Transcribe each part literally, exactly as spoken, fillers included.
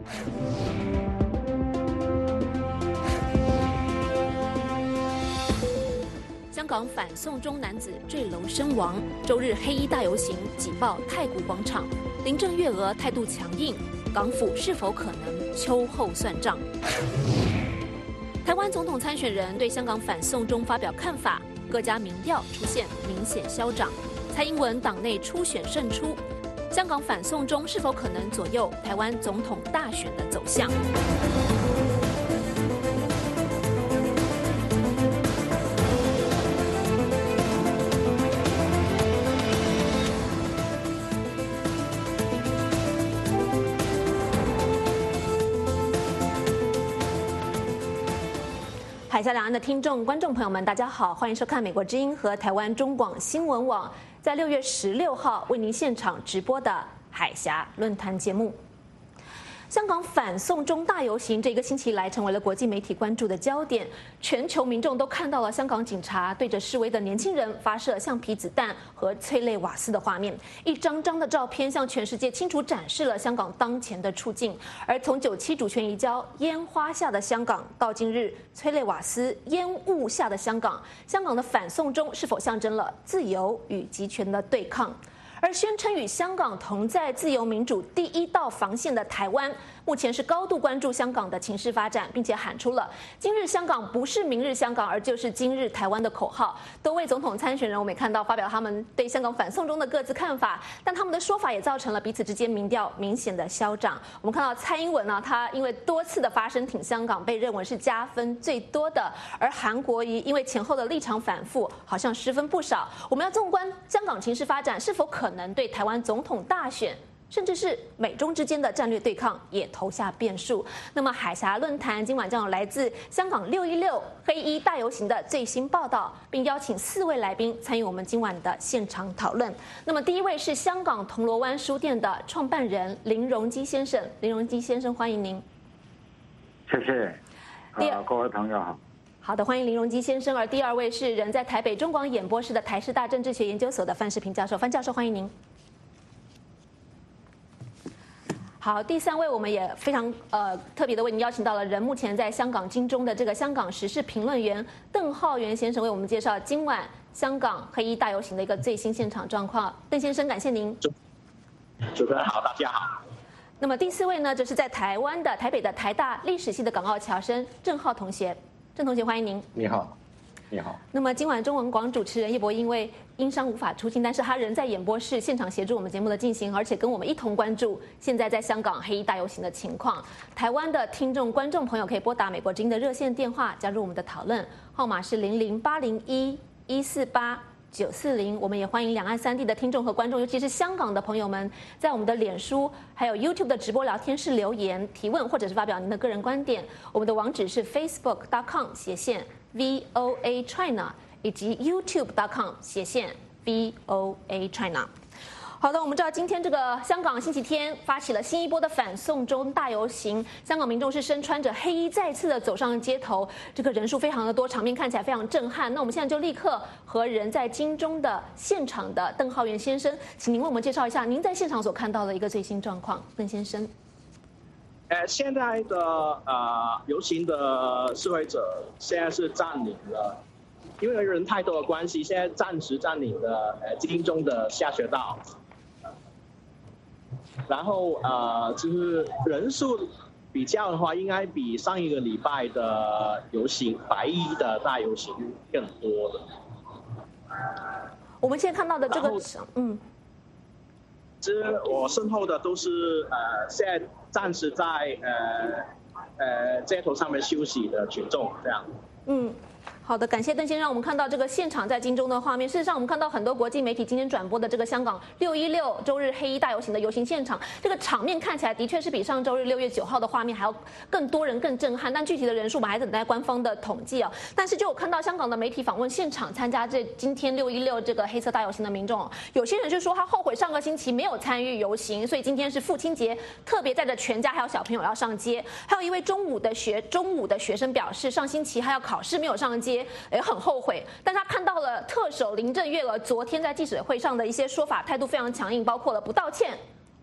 香港反送中男子坠楼身亡，周日黑衣大游行挤爆太古广场，林郑月娥态度强硬，港府是否可能秋后算账？台湾总统参选人对香港反送中发表看法，各家民调出现明显消长，蔡英文党内初选胜出，香港反送中是否可能左右台湾总统大选的走向？海峡两岸的听众、观众朋友们，大家好，欢迎收看美国之音和台湾中广新闻网在六月十六号为您现场直播的海峡论坛节目。香港反送中大游行这一个星期来成为了国际媒体关注的焦点，全球民众都看到了香港警察对着示威的年轻人发射橡皮子弹和催泪瓦斯的画面，一张张的照片向全世界清楚展示了香港当前的处境。而从九七主权移交、烟花下的香港，到今日催泪瓦斯、烟雾下的香港，香港的反送中是否象征了自由与集权的对抗？而宣称与香港同在自由民主第一道防线的台湾，目前是高度关注香港的情势发展，并且喊出了“今日香港不是明日香港，而就是今日台湾”的口号。多位总统参选人，我们也看到发表他们对香港反送中的各自看法，但他们的说法也造成了彼此之间民调明显的消长。我们看到蔡英文呢，他因为多次的发声挺香港，被认为是加分最多的，而韩国瑜因为前后的立场反复，好像失分不少。我们要纵观香港情势发展，是否可能对台湾总统大选，甚至是美中之间的战略对抗也投下变数。那么海峡论坛今晚将有来自香港六一六黑衣大游行的最新报道，并邀请四位来宾参与我们今晚的现场讨论。那么第一位是香港铜锣湾书店的创办人林荣基先生，林荣基先生欢迎您。 谢谢。呃，各位朋友好。 好的，欢迎林荣基先生。而第二位是人在台北中广演播室的台师大政治学研究所的范世平教授，范教授欢迎您。好，第三位我们也非常呃特别的为您邀请到了人，目前在香港金钟的这个香港时事评论员邓浩源先生，为我们介绍今晚香港黑衣大游行的一个最新现场状况。邓先生，感谢您。 主持人好，大家好。 那么第四位呢，就是在台湾的台北的台大历史系的港澳侨生郑浩同学，郑同学欢迎您。 你好。你好。 那么今晚中文广主持人叶博因为因伤无法出镜，但是他人在演播室现场协助我们节目的进行，而且跟我们一同关注现在在香港黑衣大游行的情况。台湾的听众观众朋友可以拨打美国之音的热线电话加入我们的讨论，号码是零零八零一一四八九四零。我们也欢迎两岸三地的听众和观众，尤其是香港的朋友们，在我们的脸书还有 YouTube 的直播聊天室留言提问，或者是发表您的个人观点。我们的网址是 facebook dot com 斜线 V O A China 以及 YouTube dot com 斜线 V O A China。好的，我们知道今天这个香港星期天发起了新一波的反送中大游行，香港民众是身穿着黑衣再次的走上街头，这个人数非常的多，场面看起来非常震撼。那我们现在就立刻和人在金钟的现场的邓浩源先生，请您为我们介绍一下您在现场所看到的一个最新状况，邓先生。 呃，现在的呃游行的示威者现在是占领了，因为人太多的关系，现在暂时占领了呃金钟的下水道。然后呃，就是人数比较的话，应该比上一个礼拜的游行白衣的大游行更多的。 我们现在看到的这个，嗯， 其实我身后的都是呃，现在暂时在呃呃街头上面休息的群众这样。嗯。 好的，感谢邓先生。让我们看到这个现场在金钟的画面。事实上，我们看到很多国际媒体今天转播的这个香港六一六周日黑衣大游行的游行现场，这个场面看起来的确是比上周日六月九号的画面还要更多人、更震撼。但具体的人数我们还等待官方的统计啊。但是就我看到香港的媒体访问现场参加这今天六一六这个黑色大游行的民众，有些人就说他后悔上个星期没有参与游行，所以今天是父亲节，特别带着全家还有小朋友要上街。还有一位中五的学中五的学生表示，上星期他要考试没有上街。也很后悔，但他看到了特首林郑月娥昨天在记者会上的一些说法，态度非常强硬，包括了不道歉、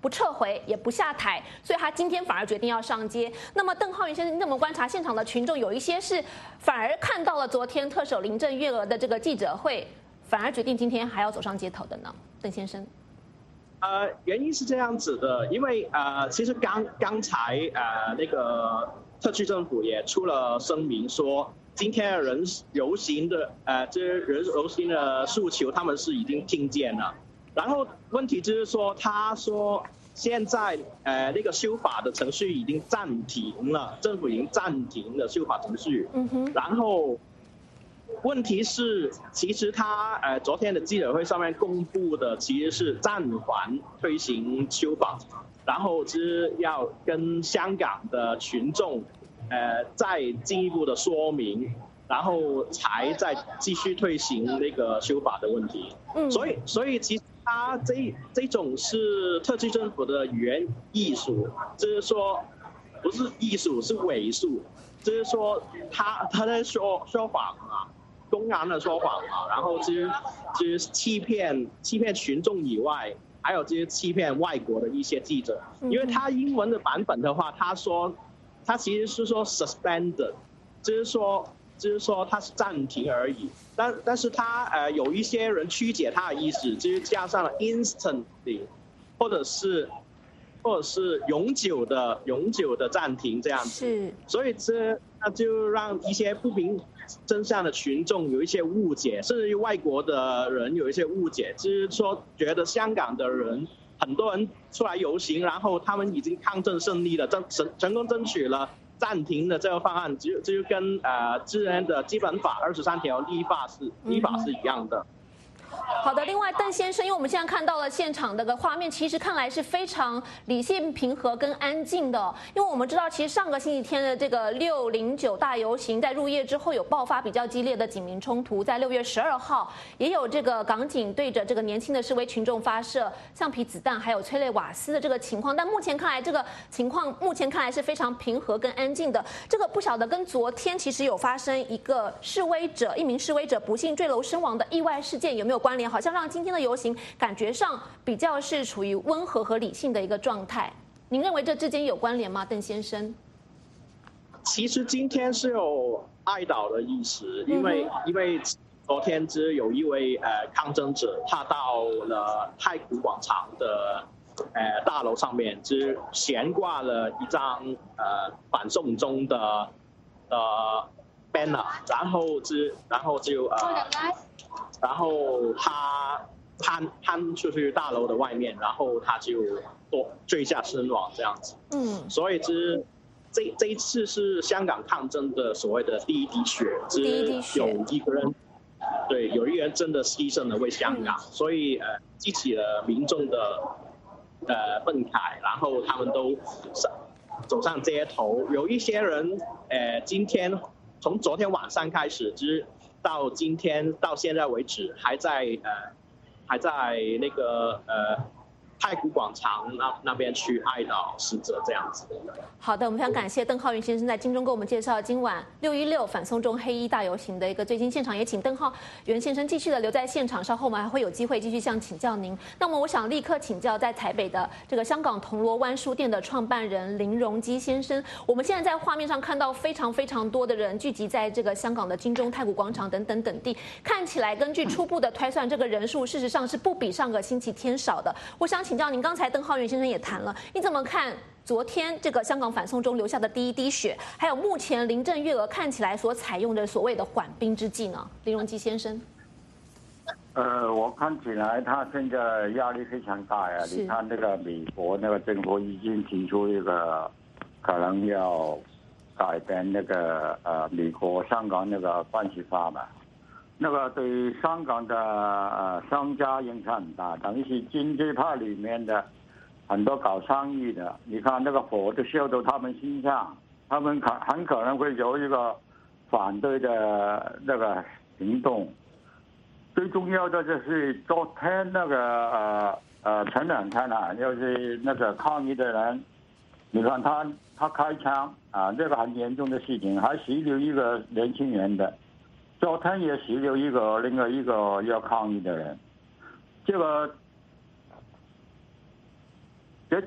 不撤回也不下台，所以他今天反而决定要上街。那么邓浩云先生，你怎么观察现场的群众？有一些是反而看到了昨天特首林郑月娥的这个记者会，反而决定今天还要走上街头的呢？邓先生。 呃，原因是这样子的，因为呃，其实刚刚才呃那个特区政府也出了声明说，今天的人游行的呃这人游行的诉求，他们是已经听见了。然后问题就是说，他说现在呃那个修法的程序已经暂停了，政府已经暂停了修法程序。嗯哼。然后。问题是，其实他呃昨天的记者会上面公布的其实是暂缓推行修法，然后是要跟香港的群众呃再进一步的说明，然后才再继续推行那个修法的问题。嗯，所以所以其实他这这种是特区政府的语言艺术，就是说不是艺术是伪术，就是说他他在说说谎啊。公然的说谎啊，然后就是就是欺骗欺骗群众以外，还有就是欺骗外国的一些记者，因为他英文的版本的话，他说他其实是说 suspended， 就是说就是说他是暂停而已，但但是他呃有一些人曲解他的意思，就是加上了 instantly， 或者是或者是永久的永久的暂停这样子，是，所以这那就让一些不明真相的群众有一些误解，甚至于外国的人有一些误解，就是说觉得香港的人很多人出来游行，然后他们已经抗争胜利了，争成成功争取了暂停的这个方案，就就跟呃之前的基本法二十三条立法是立法是一样的。 好的，另外邓先生，因为我们现在看到了现场的个画面，其实看来是非常理性、平和跟安静的、哦。因为我们知道，其实上个星期天的这个六零九大游行，在入夜之后有爆发比较激烈的警民冲突，在六月十二号也有这个港警对着这个年轻的示威群众发射橡皮子弹，还有催泪瓦斯的这个情况。但目前看来，这个情况目前看来是非常平和跟安静的。这个不晓得跟昨天其实有发生一个示威者一名示威者不幸坠楼身亡的意外事件有没有关联？好像让今天的游行感觉上比较是处于温和和理性的一个状态。您认为这之间有关联吗，邓先生？ 其实今天是有哀悼的意思，因为、嗯、因为昨天只有一位呃抗争者，他到了太古广场的呃大楼上面，只悬挂了一张呃反送中的呃 banner， 然后之然后就呃。然后他攀攀出去大楼的外面，然后他就坠下身亡这样子。嗯，所以这这这一次是香港抗争的所谓的第一滴血， 第一滴血有一个人，对，有一个人真的牺牲了为香港，嗯、所以呃激起了民众的呃愤慨，然后他们都上走上街头，有一些人呃今天从昨天晚上开始就是到今天到现在为止，还在呃，还在那个呃太古广场那那边去哀悼死者这样子。 好的，我们非常感谢邓浩云先生在金钟给我们介绍今晚六一六反送中黑衣大游行的一个最新现场，也请邓浩云先生继续的留在现场，稍后我们还会有机会继续向请教您。那么我想立刻请教在台北的这个香港铜锣湾书店的创办人林荣基先生，我们现在在画面上看到非常非常多的人聚集在这个香港的金钟、太古广场等等等地，看起来根据初步的推算，这个人数事实上是不比上个星期天少的。我想请教您，刚才邓浩云先生也谈了，你怎么看昨天这个香港反送中留下的第一滴血，还有目前林郑月娥看起来所采用的所谓的缓兵之计呢？林荣基先生， 呃，我看起来他现在压力非常大呀。你看那个美国那个政府已经提出一个可能要改变那个呃美国香港那个关系法嘛，那个对于香港的呃商家影响很大，等于是经济派里面的。很多搞生意的，你看那个火都烧到他们身上，他们可很可能会有一个反对的那个行动。最重要的就是昨天那个呃呃前两天啊，就是那个抗议的人，你看他他开枪啊，这个很严重的事情，还死了一个年轻人的，昨天也死了一个另外一个要抗议的人，这个。这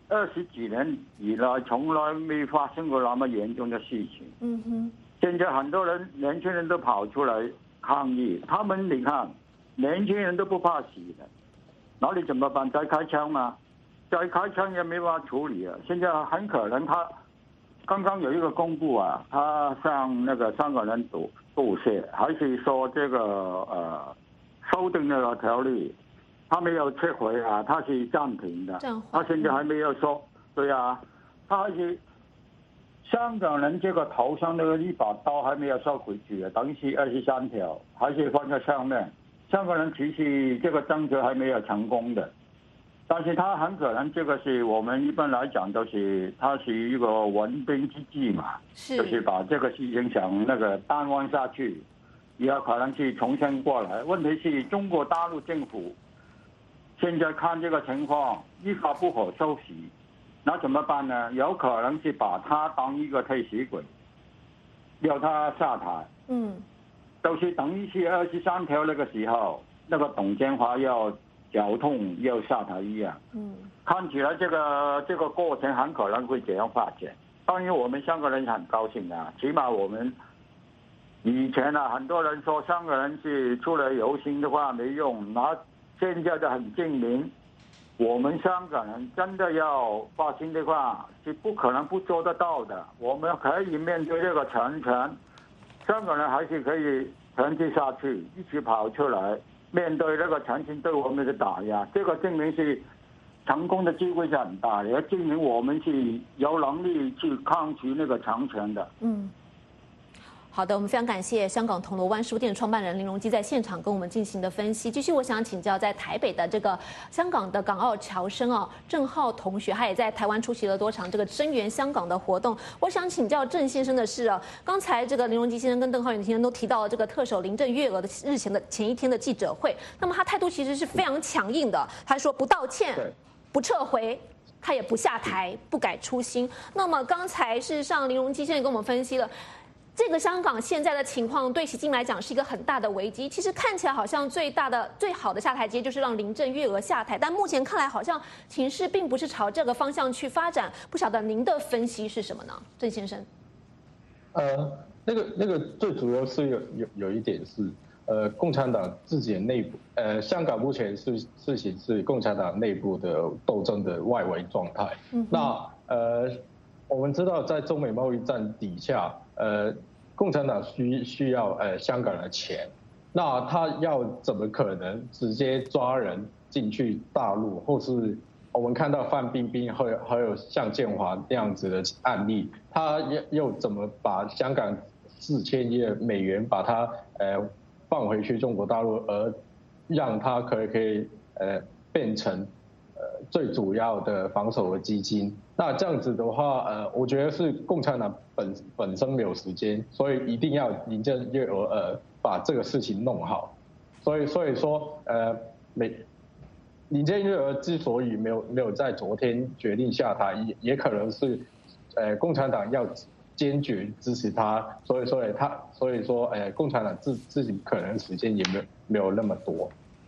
二十几年以来从来没发生过那么严重的事情。 嗯哼。 现在很多人年轻人都跑出来抗议，他们你看，年轻人都不怕死的，那你怎么办？再开枪吗？再开枪也没办法处理啊！现在很可能他刚刚有一个公布啊，他向那个香港人赌赌泄，还是说这个呃修订那个条例，他没有撤回啊，他是暂停的，他现在还没有说，对啊，他还是香港人这个头上那个一把刀还没有收回去啊，等于是二十三条还是放在上面，香港人其实这个政策还没有成功的。但是他很可能这个是我们一般来讲都是，它是一个稳兵之计嘛，是就是把这个事情想那个淡忘下去，也有可能是重新过来。问题是中国大陆政府现在看这个情况一发不可收拾，那怎么办呢？有可能是把他当一个替死鬼，要他下台。嗯，就是等于是二十三条那个时候，那个董建华要脚痛要下台一样。嗯，看起来这个这个过程很可能会这样发展。当然我们香港人很高兴啊，起码我们以前啊很多人说香港人是出来游行的话没用，那现在就很证明我们香港人真的要发生的话是不可能不做得到的。我们可以面对这个强权，香港人还是可以坚持下去，一起跑出来面对那个强权对我们的打压，这个证明是成功的机会是很大的，也证明我们是有能力去抗拒那个强权的。嗯， 好的，我们非常感谢香港铜锣湾书店创办人林荣基在现场跟我们进行的分析。继续，我想请教在台北的这个香港的港澳侨生哦，郑浩同学，他也在台湾出席了多场这个声援香港的活动。我想请教郑先生的是啊，刚才这个林荣基先生跟邓浩远先生都提到了这个特首林郑月娥的日前的前一天的记者会，那么他态度其实是非常强硬的，他说不道歉，不撤回。他也不下台，不改初心。那么刚才事实上林荣基先生跟我们分析了。这个香港现在的情况对习近平来讲是一个很大的危机。其实看起来好像最大的、最好的下台阶就是让林郑月娥下台，但目前看来好像情势并不是朝这个方向去发展。不晓得您的分析是什么呢，郑先生？ 呃，那个那个最主要是有有有一点是，呃，共产党自己的内部，呃，香港目前是事情是共产党内部的斗争的外围状态。嗯、那呃，我们知道在中美贸易战底下。呃，共产党需需要呃香港的钱，那他要怎么可能直接抓人进去大陆，或是我们看到范冰冰还有还有向建华那样子的案例，他又又怎么把香港四千亿美元把它呃放回去中国大陆，而让它可以可以呃变成呃最主要的防守的基金？那这样子的话，呃，我觉得是共产党本本身没有时间，所以一定要林郑月娥呃把这个事情弄好。所以所以说，呃，美林郑月娥之所以没有没有在昨天决定下台，也也可能是，呃，共产党要坚决支持他，所以所以他所以说，呃，共产党自自己可能时间也没有没有那么多。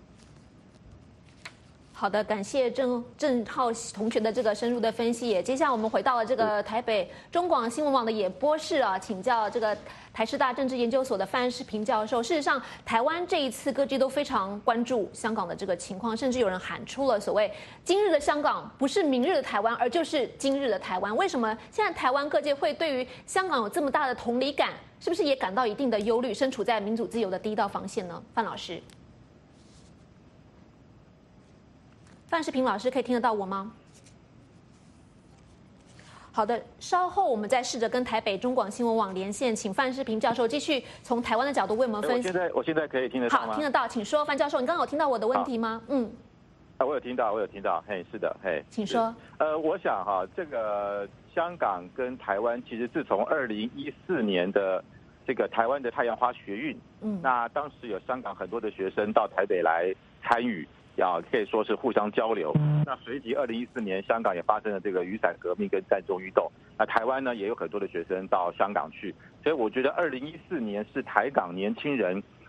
好的，感谢郑郑浩同学的这个深入的分析。也接下来我们回到了这个台北中广新闻网的演播室啊，请教这个台师大政治研究所的范世平教授。事实上，台湾这一次各界都非常关注香港的这个情况，甚至有人喊出了所谓“今日的香港不是明日的台湾，而就是今日的台湾”。为什么现在台湾各界会对于香港有这么大的同理感？是不是也感到一定的忧虑？身处在民主自由的第一道防线呢？范老师。范世平老师可以听得到我吗？好的，稍后我们再试着跟台北中广新闻网连线，请范世平教授继续从台湾的角度为我们分析。 我现在我现在可以听得到吗？ 好，听得到，请说，范教授，你刚刚有听到我的问题吗？嗯， 啊，我有听到，我有听到，嘿，是的，嘿， 请说。 呃，我想哈，这个香港跟台湾其实自从二零一四年的这个台湾的太阳花学运，嗯，那当时有香港很多的学生到台北来参与。啊，可以说是互相交流。那随即，二零一四年香港也发生了这个雨伞革命跟占中运动。那台湾呢，也有很多的学生到香港去。所以我觉得，二零一四年是台港年轻人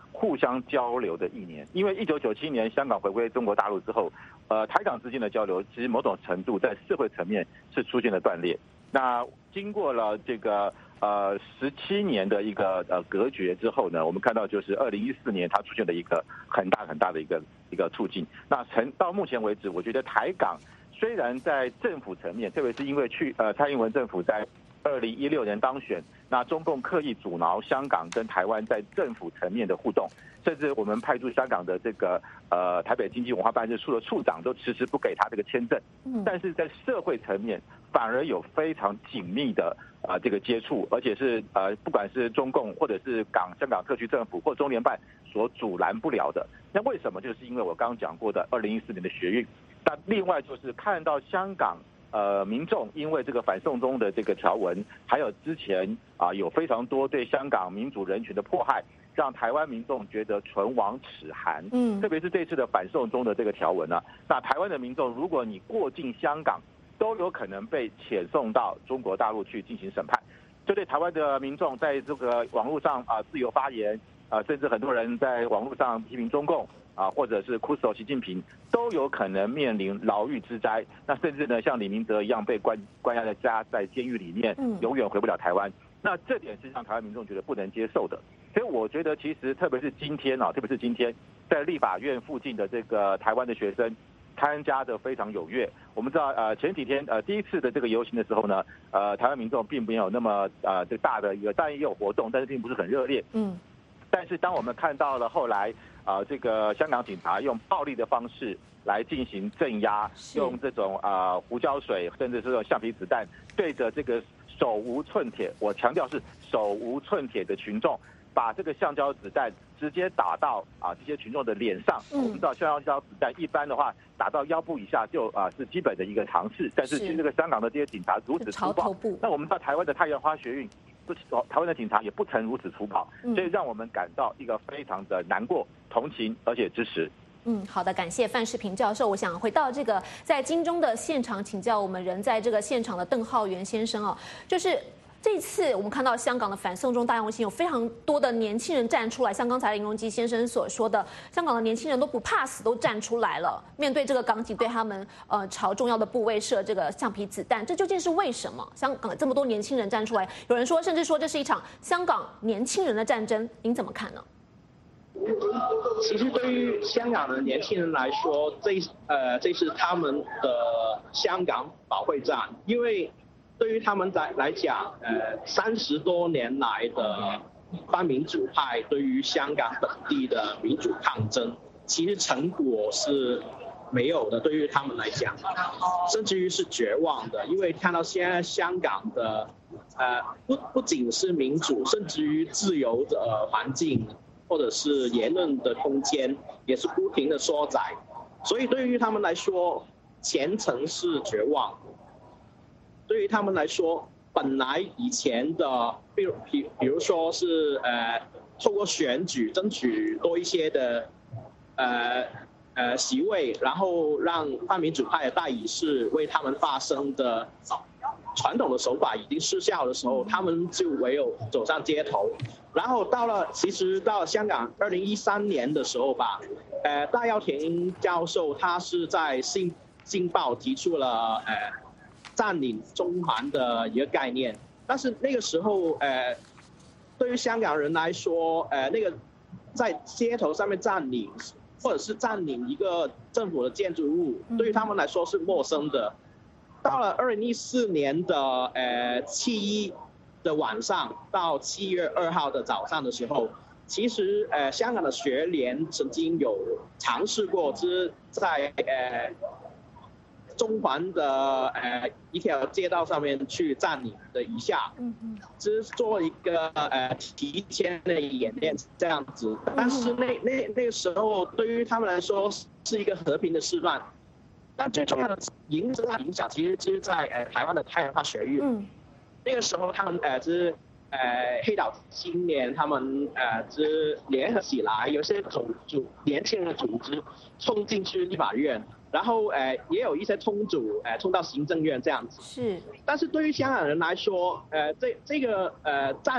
互相交流的一年。因为一九九七年香港回归中国大陆之后，呃，台港之间的交流其实某种程度在社会层面是出现了断裂。那经过了这个呃十七年的一个呃隔绝之后呢，我们看到就是二零一四年它出现了一个很大很大的一个一个促进。那成到目前为止，我觉得台港虽然在政府层面，特别是因为去呃蔡英文政府在二零一六年当选，那中共刻意阻挠香港跟台湾在政府层面的互动，甚至我们派驻香港的这个呃台北经济文化办事处的处长都迟迟不给他这个签证。但是在社会层面反而有非常紧密的呃这个接触，而且是呃不管是中共或者是港香港特区政府或中联办所阻拦不了的。那为什么？就是因为我刚刚讲过的二零一四年的学运。那另外就是看到香港。呃，民众因为这个反送中的这个条文，还有之前啊、呃、有非常多对香港民主人权的迫害，让台湾民众觉得唇亡齿寒。嗯，特别是这次的反送中的这个条文呢、啊，那台湾的民众，如果你过境香港，都有可能被遣送到中国大陆去进行审判。这对台湾的民众在这个网络上啊、呃、自由发言啊、呃，甚至很多人在网络上批评中共。啊，或者是哭手习近平都有可能面临牢狱之灾。那甚至呢，像李明哲一样被关关押在家，在监狱里面，永远回不了台湾。那这点是让台湾民众觉得不能接受的。所以我觉得，其实特别是今天啊，特别是今天在立法院附近的这个台湾的学生参加的非常踊跃。我们知道，呃，前几天呃第一次的这个游行的时候呢，呃，台湾民众并没有那么呃这个大的一个，当然也有活动，但是并不是很热烈。嗯。但是当我们看到了后来。啊，这个香港警察用暴力的方式来进行镇压，用这种啊、呃、胡椒水，甚至是这种橡皮子弹，对着这个手无寸铁，我强调是手无寸铁的群众，把这个橡胶子弹直接打到啊这些群众的脸上。嗯、我们知道橡胶子弹一般的话打到腰部以下就啊是基本的一个常识，但是这个香港的这些警察如此粗暴，那我们到台湾的太阳花学运。台湾的警察也不曾如此粗暴，所以让我们感到一个非常的难过、同情，而且支持。 嗯，好的，感谢范世平教授。我想回到这个在金钟的现场，请教我们人在这个现场的邓浩源先生哦，就是。这次我们看到香港的反送中大游行，有非常多的年轻人站出来，像刚才林荣基先生所说的，香港的年轻人都不怕死，都站出来了，面对这个港警对他们呃朝重要的部位射这个橡皮子弹，这究竟是为什么？香港这么多年轻人站出来，有人说甚至说这是一场香港年轻人的战争，您怎么看呢？ 其实对于香港的年轻人来说，这呃这是他们的香港保卫战，因为。对于他们来来讲，呃，三十多年来的泛民主派对于香港本地的民主抗争，其实成果是没有的。对于他们来讲，甚至于是绝望的，因为看到现在香港的，呃，不不仅是民主，甚至于自由的环境或者是言论的空间，也是不停的缩窄。所以对于他们来说，前程是绝望。对于他们来说，本来以前的，比如比比如说是呃，透过选举争取多一些的，呃呃席位，然后让泛民主派的代议士为他们发声的传统的手法已经失效的时候，他们就唯有走上街头。然后到了，其实到了香港二零一三年的时候吧，呃，戴耀廷教授他是在《新京报》提出了呃。占领中环的一个概念，但是那个时候，呃，对于香港人来说，呃，那个在街头上面占领，或者是占领一个政府的建筑物，对于他们来说是陌生的。到了二零一四年的呃七一的晚上到七月二号的早上的时候，其实呃香港的学联曾经有尝试过，就是在呃。中环的呃一条街道上面去占领的一下，嗯嗯，只是做一个呃提前的演练这样子，但是那那那个时候对于他们来说是一个和平的示范，但最重要的影响影响其实就是在呃台湾的太阳花学运，嗯，那个时候他们呃就是呃黑岛青年他们呃就是联合起来，有些组组年轻人的组织冲进去立法院。然后呃也有一些冲组呃冲到行政院这样子， 是。 但是对于香港人来说，呃这这个呃战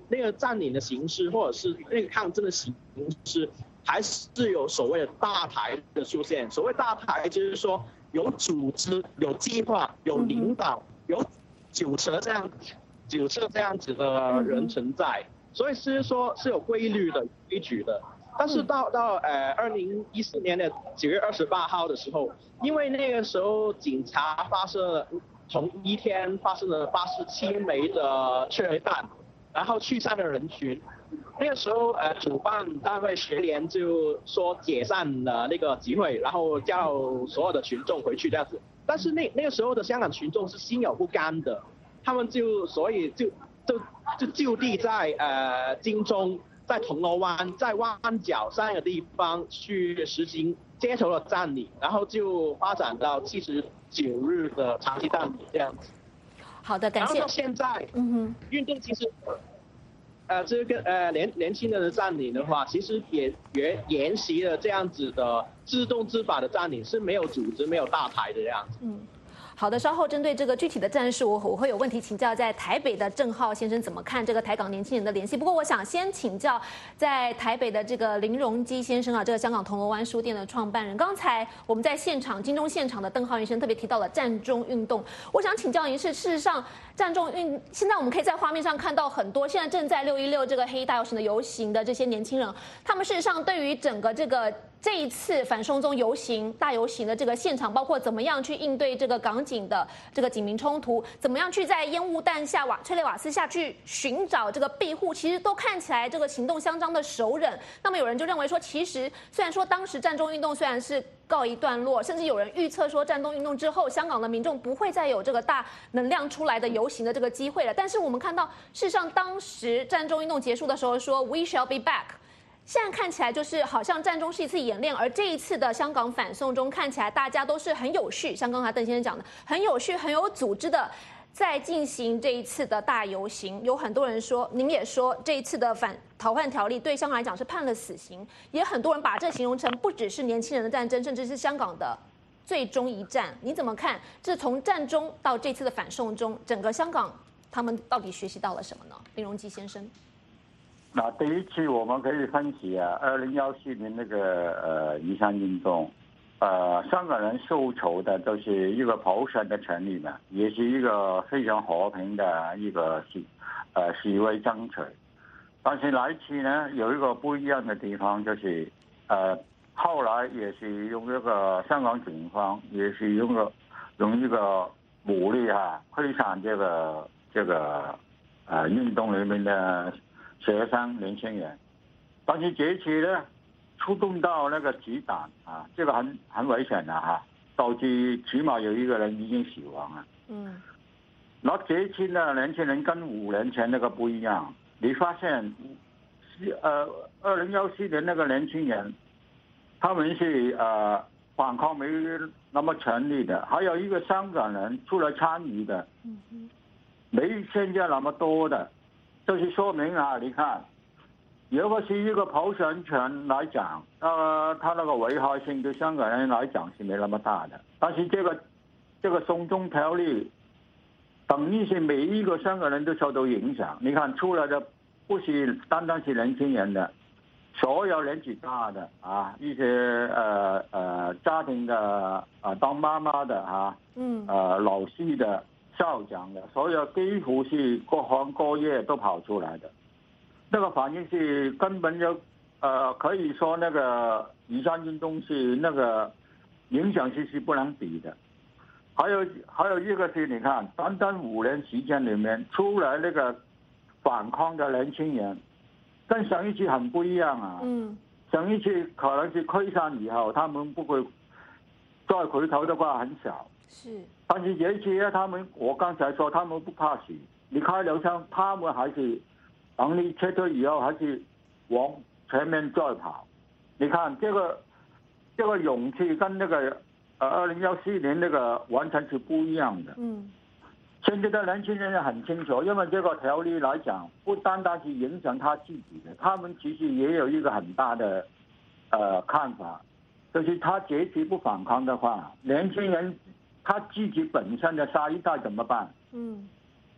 那个占领的形式或者是那个抗争的形式，还是有所谓的大台的出现。所谓大台就是说有组织、有计划、有领导、有九车这样九车这样子的人存在，所以是说是有规律的、规矩的。但是到到呃二零一四年的九月二十八号的时候，因为那个时候警察发射了同一天发生了八十七枚的催泪弹，然后驱散了人群。那个时候呃主办单位学联就说解散了那个集会，然后叫所有的群众回去这样子。但是那那个时候的香港群众是心有不甘的，他们就所以就就就就地在呃金钟、在铜锣湾、在湾角三个地方去实行街头的占领，然后就发展到七十九日的长期占领这样子。 好的，感谢。 然后到现在， 嗯哼， 运动其实，呃，这个呃年年轻人的占领的话，其实也沿沿袭了这样子的自动自发的占领，是没有组织、没有大台的这样子。 嗯。好的，稍后针对这个具体的战术，我我会有问题请教在台北的郑浩先生怎么看这个台港年轻人的联系。不过我想先请教在台北的这个林荣基先生啊，这个香港铜锣湾书店的创办人。刚才我们在现场金钟现场的邓浩医生特别提到了战中运动，我想请教您是，事实上战中运现在我们可以在画面上看到很多现在正在六一六这个黑衣大游行的游行的这些年轻人，他们事实上对于整个这个这一次反送中游行大游行的这个现场，包括怎么样去应对这个港警的这个警民冲突，怎么样去在烟雾弹下、瓦催泪瓦斯下去寻找这个庇护，其实都看起来这个行动相当的熟稔。那么有人就认为说，其实虽然说当时战中运动虽然是告一段落，甚至有人预测说战中运动之后，香港的民众不会再有这个大能量出来的游行的这个机会了。但是我们看到，事实上当时战中运动结束的时候说 "We shall be back"。现在看起来就是好像战中是一次演练，而这一次的香港反送中看起来大家都是很有序，像刚才邓先生讲的，很有序、很有组织的在进行这一次的大游行。有很多人说，您也说这一次的反逃犯条例对香港来讲是判了死刑，也很多人把这形容成不只是年轻人的战争，甚至是香港的最终一战。你怎么看？这从战中到这次的反送中，整个香港他们到底学习到了什么呢？林荣基先生。 那第一期我们可以分析啊，二零幺四年那个呃雨伞运动，呃，香港人诉求的都是一个普选的权利嘛，也是一个非常和平的一个示呃示威争取。但是那一次呢，有一个不一样的地方，就是呃后来也是用一个香港警方也是用个用一个武力啊驱散这个这个呃运动里面的学生年轻人，但是这次呢，出动到那个子弹啊，这个很很危险的哈、啊，导致起码有一个人已经死亡了。嗯，那这次呢，年轻人跟五年前那个不一样，你发现，呃，二零幺四年那个年轻人，他们是呃反抗没那么全力的，还有一个香港人出来参与的，没现在那么多的。就是说明啊，你看，如果是一个普选权来讲，呃，它那个危害性对香港人来讲是没那么大的。但是这个这个送中条例，等于是每一个香港人都受到影响。你看出来的不是单单是年轻人的，所有年纪大的啊，一些呃呃家庭的啊、呃、当妈妈的啊，嗯，呃老师的。校长的，所有几乎是各行各业都跑出来的，那个反应是根本就，呃，可以说那个雨伞运动是那个影响是是不能比的。还有还有一个是，你看，短短五年时间里面出来那个反抗的年轻人，跟上一次很不一样啊。嗯。上一次可能是驱散以后，他们不会再回头的话很少。是。但是这一次呢，他们我刚才说他们不怕死，你开了枪，他们还是等你撤退以后还是往前面再跑。你看这个这个勇气跟那个呃二零幺四年那个完全是不一样的。嗯，现在的年轻人很清楚，因为这个条例来讲，不单单是影响他自己的，他们其实也有一个很大的呃看法，就是他这次不反抗的话，年轻人。他自己本身的下一代怎么办？嗯，他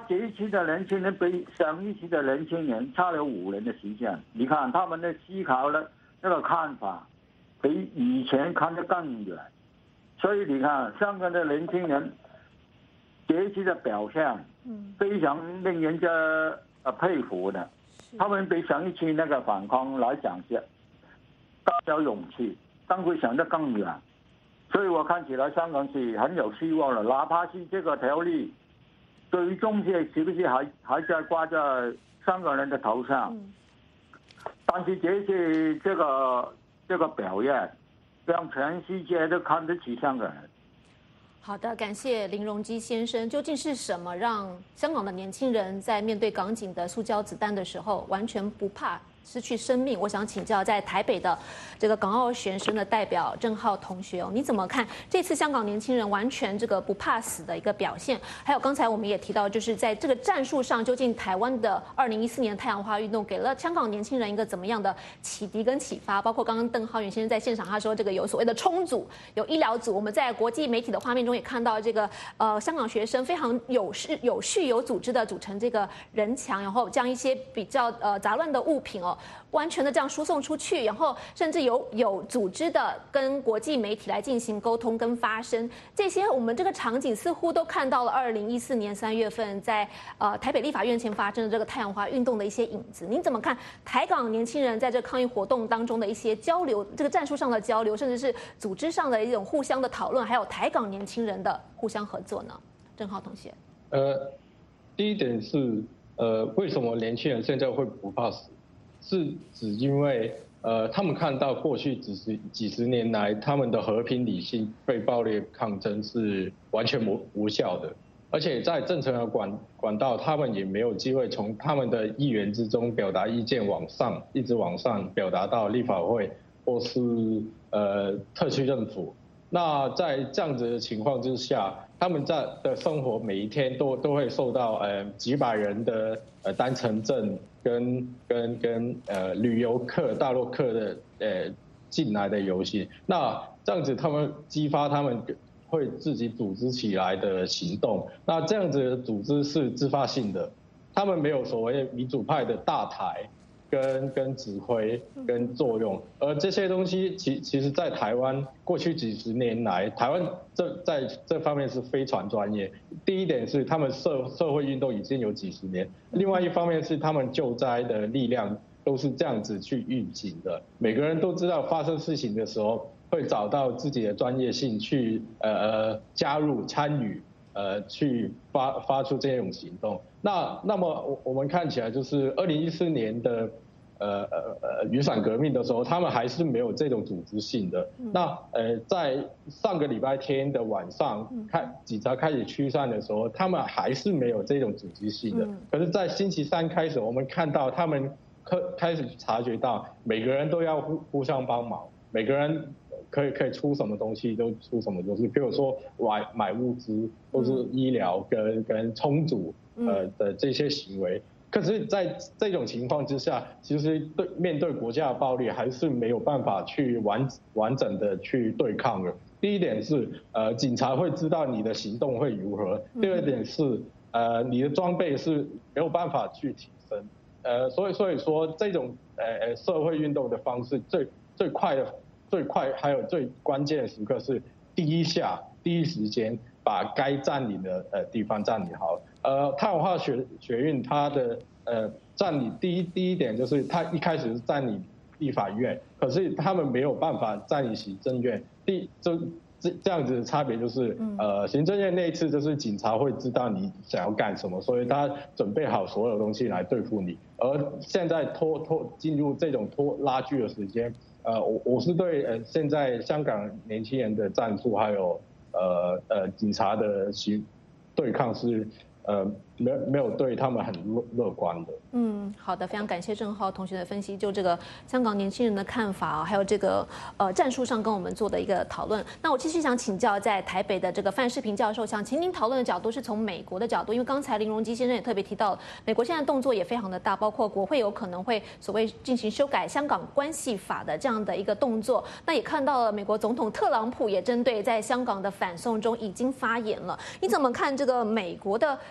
这一期的年轻人比上一期的年轻人差了五年的时间。你看他们的思考的那个看法，比以前看得更远。所以你看香港的年轻人这一期的表现，非常令人家呃佩服的。他们比上一期那个反抗来讲是更有勇气，更会想得更远。所以我看起来香港是很有希望的，哪怕是这个条例最终是是不是还还在挂在香港人的头上？嗯、但是这次这个这个表演，让全世界都看得起香港人。 好的，感谢林荣基先生。究竟是什么让香港的年轻人在面对港警的塑胶子弹的时候完全不怕失去生命？我想请教在台北的这个港澳学生的代表郑浩同学哦，你怎么看这次香港年轻人完全这个不怕死的一个表现？还有刚才我们也提到，就是在这个战术上，究竟台湾的二零一四年太阳花运动给了香港年轻人一个怎么样的启迪跟启发？包括刚刚邓浩源先生在现场他说，这个有所谓的冲组，有医疗组。我们在国际媒体的画面中也看到，这个呃香港学生非常有序、有序、有组织的组成这个人墙，然后将一些比较呃杂乱的物品哦。完全的这样输送出去，然后甚至有有组织的跟国际媒体来进行沟通跟发声，这些我们这个场景似乎都看到了二零一四年三月份在呃台北立法院前发生的这个太阳花运动的一些影子。您怎么看台港年轻人在这抗议活动当中的一些交流，这个战术上的交流，甚至是组织上的一种互相的讨论，还有台港年轻人的互相合作呢？郑浩同学， 呃，第一点是呃，为什么年轻人现在会不怕死？是只因为呃，他们看到过去几十几十年来，他们的和平理性被暴力抗争是完全无无效的，而且在正常的管管道，他们也没有机会从他们的议员之中表达意见，往上一直往上表达到立法会或是呃特区政府。那在这样子的情况之下，他们在的生活每一天都都会受到呃几百人的呃单程证跟跟跟呃旅游客大陆客的呃进来的游行，那这样子他们激发他们会自己组织起来的行动，那这样子的组织是自发性的，他们没有所谓民主派的大台跟跟指挥跟作用，而这些东西其其实在台湾过去几十年来，台湾这在这方面是非常专业。第一点是他们社社会运动已经有几十年，另外一方面是他们救灾的力量都是这样子去运行的。每个人都知道发生事情的时候会找到自己的专业性去呃加入参与。呃，去发发出这种行动，那那么我我们看起来就是二零一四年的呃呃呃雨伞革命的时候，他们还是没有这种组织性的。那呃在上个礼拜天的晚上，开警察开始驱散的时候，他们还是没有这种组织性的。可是，在星期三开始，我们看到他们开开始察觉到，每个人都要互互相帮忙，每个人。可以可以出什么东西都出什么东西，比如说买买物资或是医疗跟跟充足呃的这些行为。可是，在这种情况之下，其实对面对国家的暴力还是没有办法去完完整的去对抗的。第一点是呃警察会知道你的行动会如何，第二点是呃你的装备是没有办法去提升，呃所以所以说这种呃社会运动的方式最最快的。最快还有最关键的时刻是第一下第一时间把该占领的呃地方占领好。呃，太阳花学学运它的呃占领第一第一点就是它一开始是占领立法院，可是他们没有办法占领行政院。第这这这样子的差别就是呃行政院那一次就是警察会知道你想要干什么，所以他准备好所有东西来对付你。而现在拖拖进入这种拖拉锯的时间。呃，我我是对呃现在香港年轻人的战术，还有呃呃警察的行对抗是呃没有没有对他们很乐乐观的。 嗯，好的，非常感谢郑浩同学的分析，就这个香港年轻人的看法啊，还有这个呃战术上跟我们做的一个讨论。那我继续想请教在台北的这个范世平教授，想请您讨论的角度是从美国的角度，因为刚才林荣基先生也特别提到，美国现在动作也非常的大，包括国会有可能会所谓进行修改香港关系法的这样的一个动作。那也看到了美国总统特朗普也针对在香港的反送中已经发言了。你怎么看这个美国的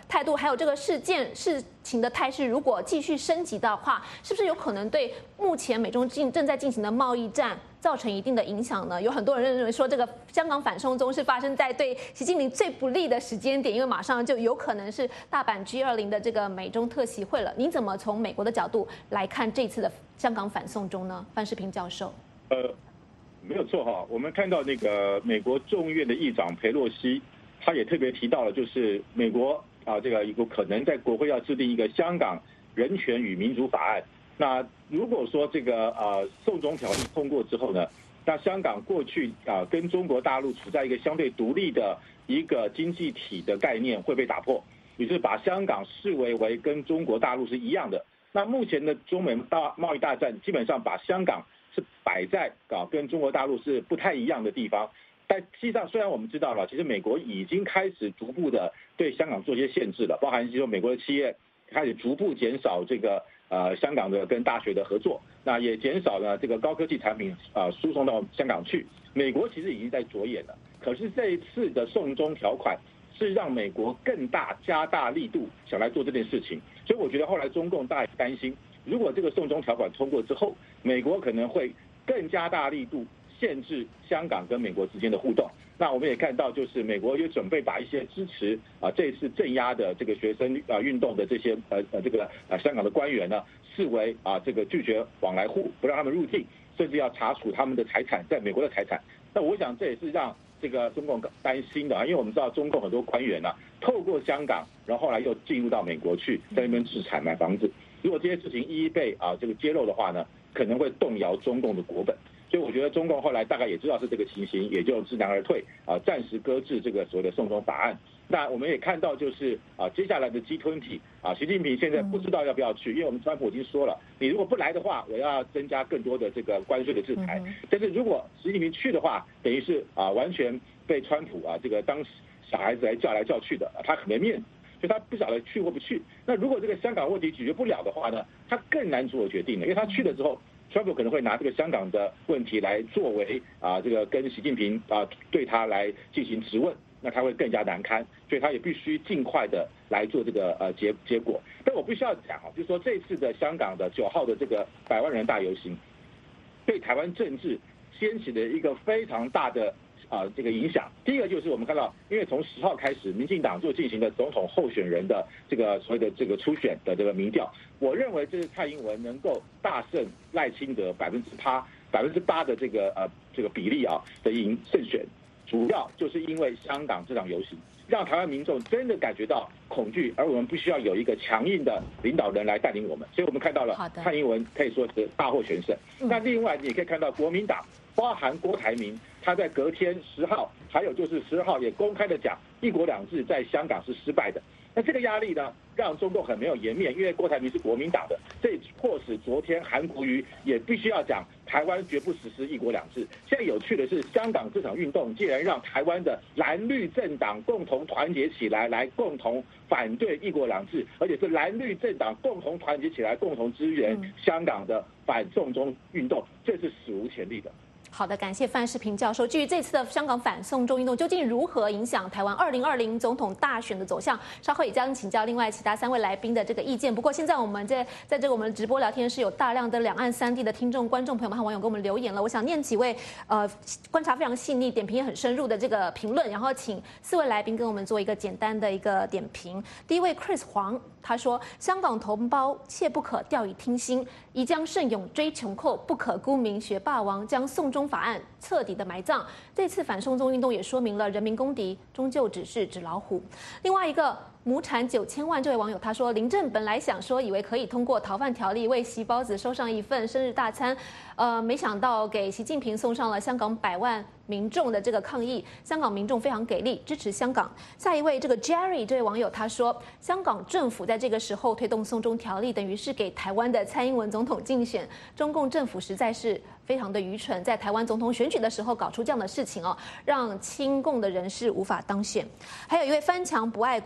态度，还有这个事件事情的态势，如果继续升级的话，是不是有可能对目前美中进正在进行的贸易战造成一定的影响呢？有很多人认为说，这个香港反送中是发生在对习近平最不利的时间点，因为马上就有可能是大阪 G 二十 的这个美中特席会了。您怎么从美国的角度来看这次的香港反送中呢？范世平教授。 呃，没有错哈，我们看到那个美国众议院的议长裴洛西，他也特别提到了，就是美国啊，这个有可能在国会要制定一个香港人权与民主法案。那如果说这个呃送中条例通过之后呢，那香港过去啊跟中国大陆处在一个相对独立的一个经济体的概念会被打破，也就是把香港视为为跟中国大陆是一样的。那目前的中美大贸易大战基本上把香港是摆在啊跟中国大陆是不太一样的地方。但实际上，虽然我们知道了，其实美国已经开始逐步的对香港做一些限制了，包含就是美国的企业开始逐步减少这个呃香港的跟大学的合作，那也减少了这个高科技产品啊、呃、输送到香港去。美国其实已经在着眼了，可是这一次的送中条款是让美国更大加大力度想来做这件事情，所以我觉得后来中共大家担心，如果这个送中条款通过之后，美国可能会更加大力度限制香港跟美国之间的互动。那我们也看到，就是美国也准备把一些支持啊这次镇压的这个学生啊运动的这些呃呃这个啊香港的官员呢，视为啊这个拒绝往来户，不让他们入境，甚至要查处他们的财产，在美国的财产。那我想这也是让这个中共担心的啊，因为我们知道中共很多官员呢、啊，透过香港，然后后来又进入到美国去，在那边置产买房子。如果这些事情一一被啊这个揭露的话呢，可能会动摇中共的国本。所以我觉得中共后来大概也知道是这个情形，也就知难而退啊，暂时搁置这个所谓的送中法案。那我们也看到，就是啊，接下来的 G 二十 啊，习近平现在不知道要不要去，因为我们川普已经说了，你如果不来的话，我要增加更多的这个关税的制裁。但是如果习近平去的话，等于是啊，完全被川普啊这个当小孩子来叫来叫去的，他很没面子。所以他不晓得去或不去。那如果这个香港问题解决不了的话呢，他更难做决定了，因为他去了之后，川普可能会拿这个香港的问题来作为啊这个跟习近平啊对他来进行质问，那他会更加难堪，所以他也必须尽快的来做这个呃结结果。但我必须要讲啊，就是说这次的香港的九号的这个百万人大游行，对台湾政治掀起了一个非常大的。啊，这个影响，第一个就是我们看到，因为从十号开始，民进党就进行了总统候选人的这个所谓的这个初选的这个民调，我认为这是蔡英文能够大胜赖清德百分之八百分之八的这个呃这个比例啊的赢胜选，主要就是因为香港这场游行，让台湾民众真的感觉到恐惧，而我们必须要有一个强硬的领导人来带领我们，所以我们看到了蔡英文可以说是大获全胜。那另外你也可以看到国民党，包含郭台铭。他在隔天十号，还有就是十二号也公开的讲，一国两制在香港是失败的。那这个压力呢，让中共很没有颜面，因为郭台铭是国民党的，这也迫使昨天韩国瑜也必须要讲，台湾绝不实施一国两制。现在有趣的是，香港这场运动竟然让台湾的蓝绿政党共同团结起来，来共同反对一国两制，而且是蓝绿政党共同团结起来，共同支援香港的反送中运动，这是史无前例的。 好的，感谢范世平教授。至于这次的香港反送中运动究竟如何影响台湾二零二零总统大选的走向，稍后也将请教另外其他三位来宾的这个意见。不过现在我们在在这个我们直播聊天室有大量的两岸三地的听众、观众朋友们和网友给我们留言了，我想念几位呃观察非常细腻、点评也很深入的这个评论，然后请四位来宾跟我们做一个简单的一个点评。第一位 Chris 黄他说：“香港同胞切不可掉以轻心，宜将慎勇追穷寇，不可沽名学霸王，将送中法案彻底的埋葬。这次反送中运动也说明了人民公敌终究只是纸老虎。”另外一个亩产九千万这位网友他说：“林郑本来想说以为可以通过逃犯条例为习包子收上一份生日大餐，呃，没想到给习近平送上了香港百万民众的这个抗议，香港民众非常给力，支持香港。”下一位这个 Jerry 这位网友他说：“香港政府在这个时候推动送中条例，等于是给台湾的蔡英文总统竞选，中共政府实在是非常的愚蠢，在台湾总统选举的时候搞出这样的事情哦，让亲共的人士无法当选。”还有一位翻墙不爱国、爱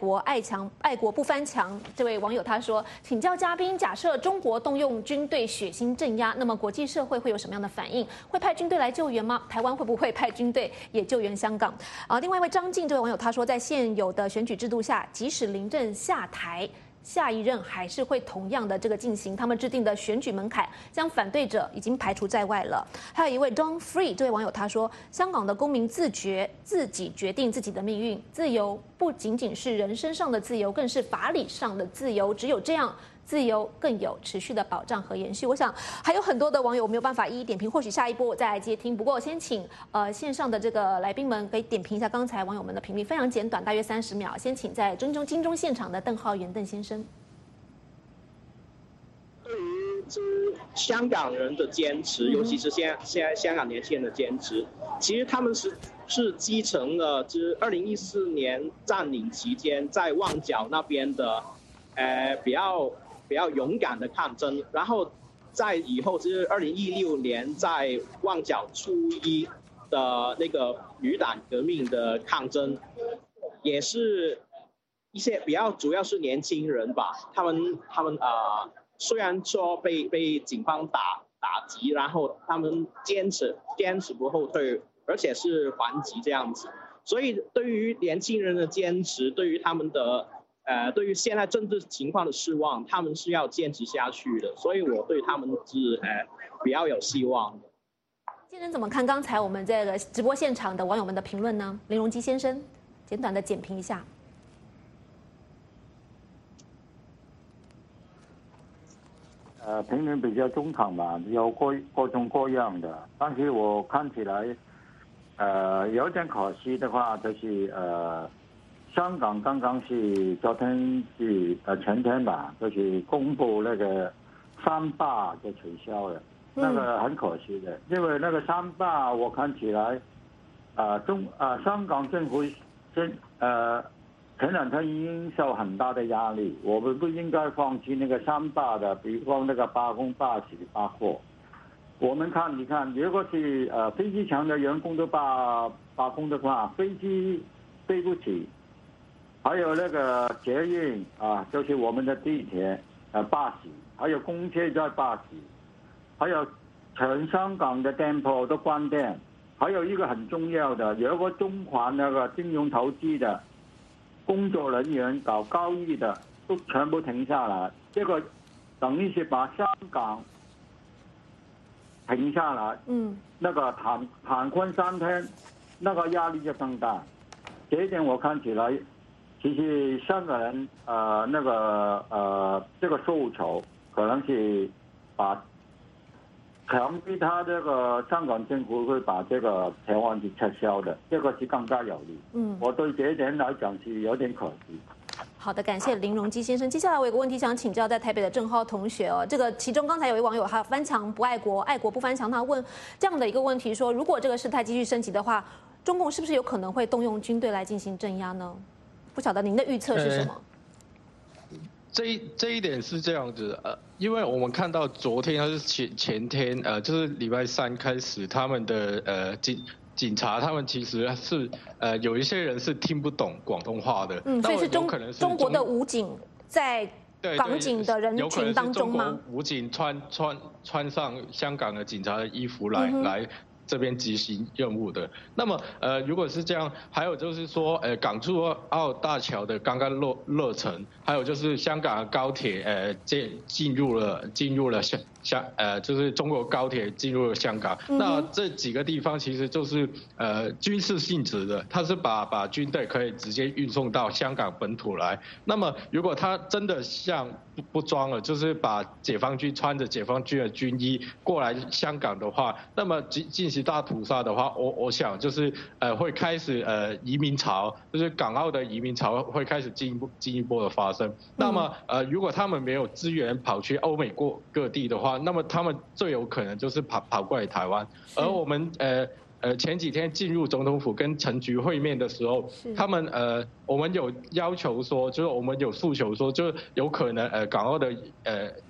强爱国不翻墙。这位网友他说，请教嘉宾，假设中国动用军队血腥镇压，那么国际社会会有什么样的反应？会派军队来救援吗？台湾会不会派军队也救援香港？啊，另外一位张静这位网友他说，在现有的选举制度下，即使林郑下台，下一任还是会同样的这个进行，他们制定的选举门槛将反对者已经排除在外了。还有一位 Don Free 这位网友他说，香港的公民自觉自己决定自己的命运，自由不仅仅是人身上的自由，更是法理上的自由，只有这样，自由更有持续的保障和延续。我想还有很多的网友没有办法一一点评，或许下一波我再来接听。不过先请呃线上的这个来宾们可以点评一下刚才网友们的评论，非常简短，大约三十秒。先请在金钟金钟现场的邓浩源邓先生。 对于这香港人的坚持，尤其是现现在香港年轻人的坚持，其实他们是是继承了就是二零一四年占领期间在旺角那边的，呃比较比较勇敢的抗争，然后在以后就是二零一六年在旺角初一的那个女党革命的抗争，也是一些比较主要是年轻人吧，他们他们啊。呃虽然说被被警方打打击，然后他们坚持坚持不后退，而且是还击这样子。所以对于年轻人的坚持，对于他们的呃对于现在政治情况的失望，他们是要坚持下去的。所以我对他们是呃比较有希望的。 先生怎么看刚才我们这个直播现场的网友们的评论呢？林荣基先生，简短的简评一下。 呃，评论比较中肯吧，有各各种各样的，但是我看起来，呃，有点可惜的话，就是呃，香港刚刚是昨天是呃前天吧，就是公布那个三罢就取消了，那个很可惜的，因为那个三罢我看起来，啊、呃、中啊、呃、香港政府真呃。前两天已经受很大的压力，我们不应该放弃那个三罢的，比方那个罢工、罢洗、罢课。我们看，你看，如果是呃飞机场的员工都罢罢工的话，飞机飞不起，还有那个捷运啊，就是我们的地铁呃罢洗，还有公车在罢洗，还有全香港的店铺都关店，还有一个很重要的，如果中环那个金融投资的。工作人员搞交易的都全部停下来，这个等于是把香港停下来。嗯，那个躺躺困三天，那个压力就更大。这一点我看起来，其实香港人呃那个呃这个诉求可能是把强逼他这个香港政府会把这个条案是撤销的，这个是更加有利。嗯，我对这一点来讲是有点可惜。 好的，感谢林荣基先生。接下来我有个问题想请教在台北的郑浩同学哦，这个其中刚才有位网友他翻墙不爱国，爱国不翻墙，他问这样的一个问题说，如果这个事态继续升级的话，中共是不是有可能会动用军队来进行镇压呢？不晓得您的预测是什么？ 呃、这一这一点是这样子，呃，因为我们看到昨天还是前前天，呃，就是礼拜三开始，他们的呃警警察他们其实是呃有一些人是听不懂广东话的， 嗯，所以是中可能是中国的武警在港警的人群当中吗？ 武警穿穿穿上香港的警察的衣服来、嗯、来。这边执行任务的，那么呃，如果是这样，还有就是说，呃，港珠澳大桥的刚刚落落成，还有就是香港的高铁，呃，进进入了进入了香香呃，就是中国高铁进入了香港，嗯、那这几个地方其实就是呃军事性质的，它是把把军队可以直接运送到香港本土来。那么如果他真的像不不装了，就是把解放军穿着解放军的军衣过来香港的话，那么进进行大屠杀的话，我我想就是呃会开始呃移民潮，就是港澳的移民潮会开始进一步进一步的发生。那么呃如果他们没有资源跑去欧美各各地的话，那么他们最有可能就是跑跑过来台湾。而我们呃呃前几天进入总统府跟陈菊会面的时候，他们呃我们有要求说，就是我们有诉求说，就是有可能呃港澳的呃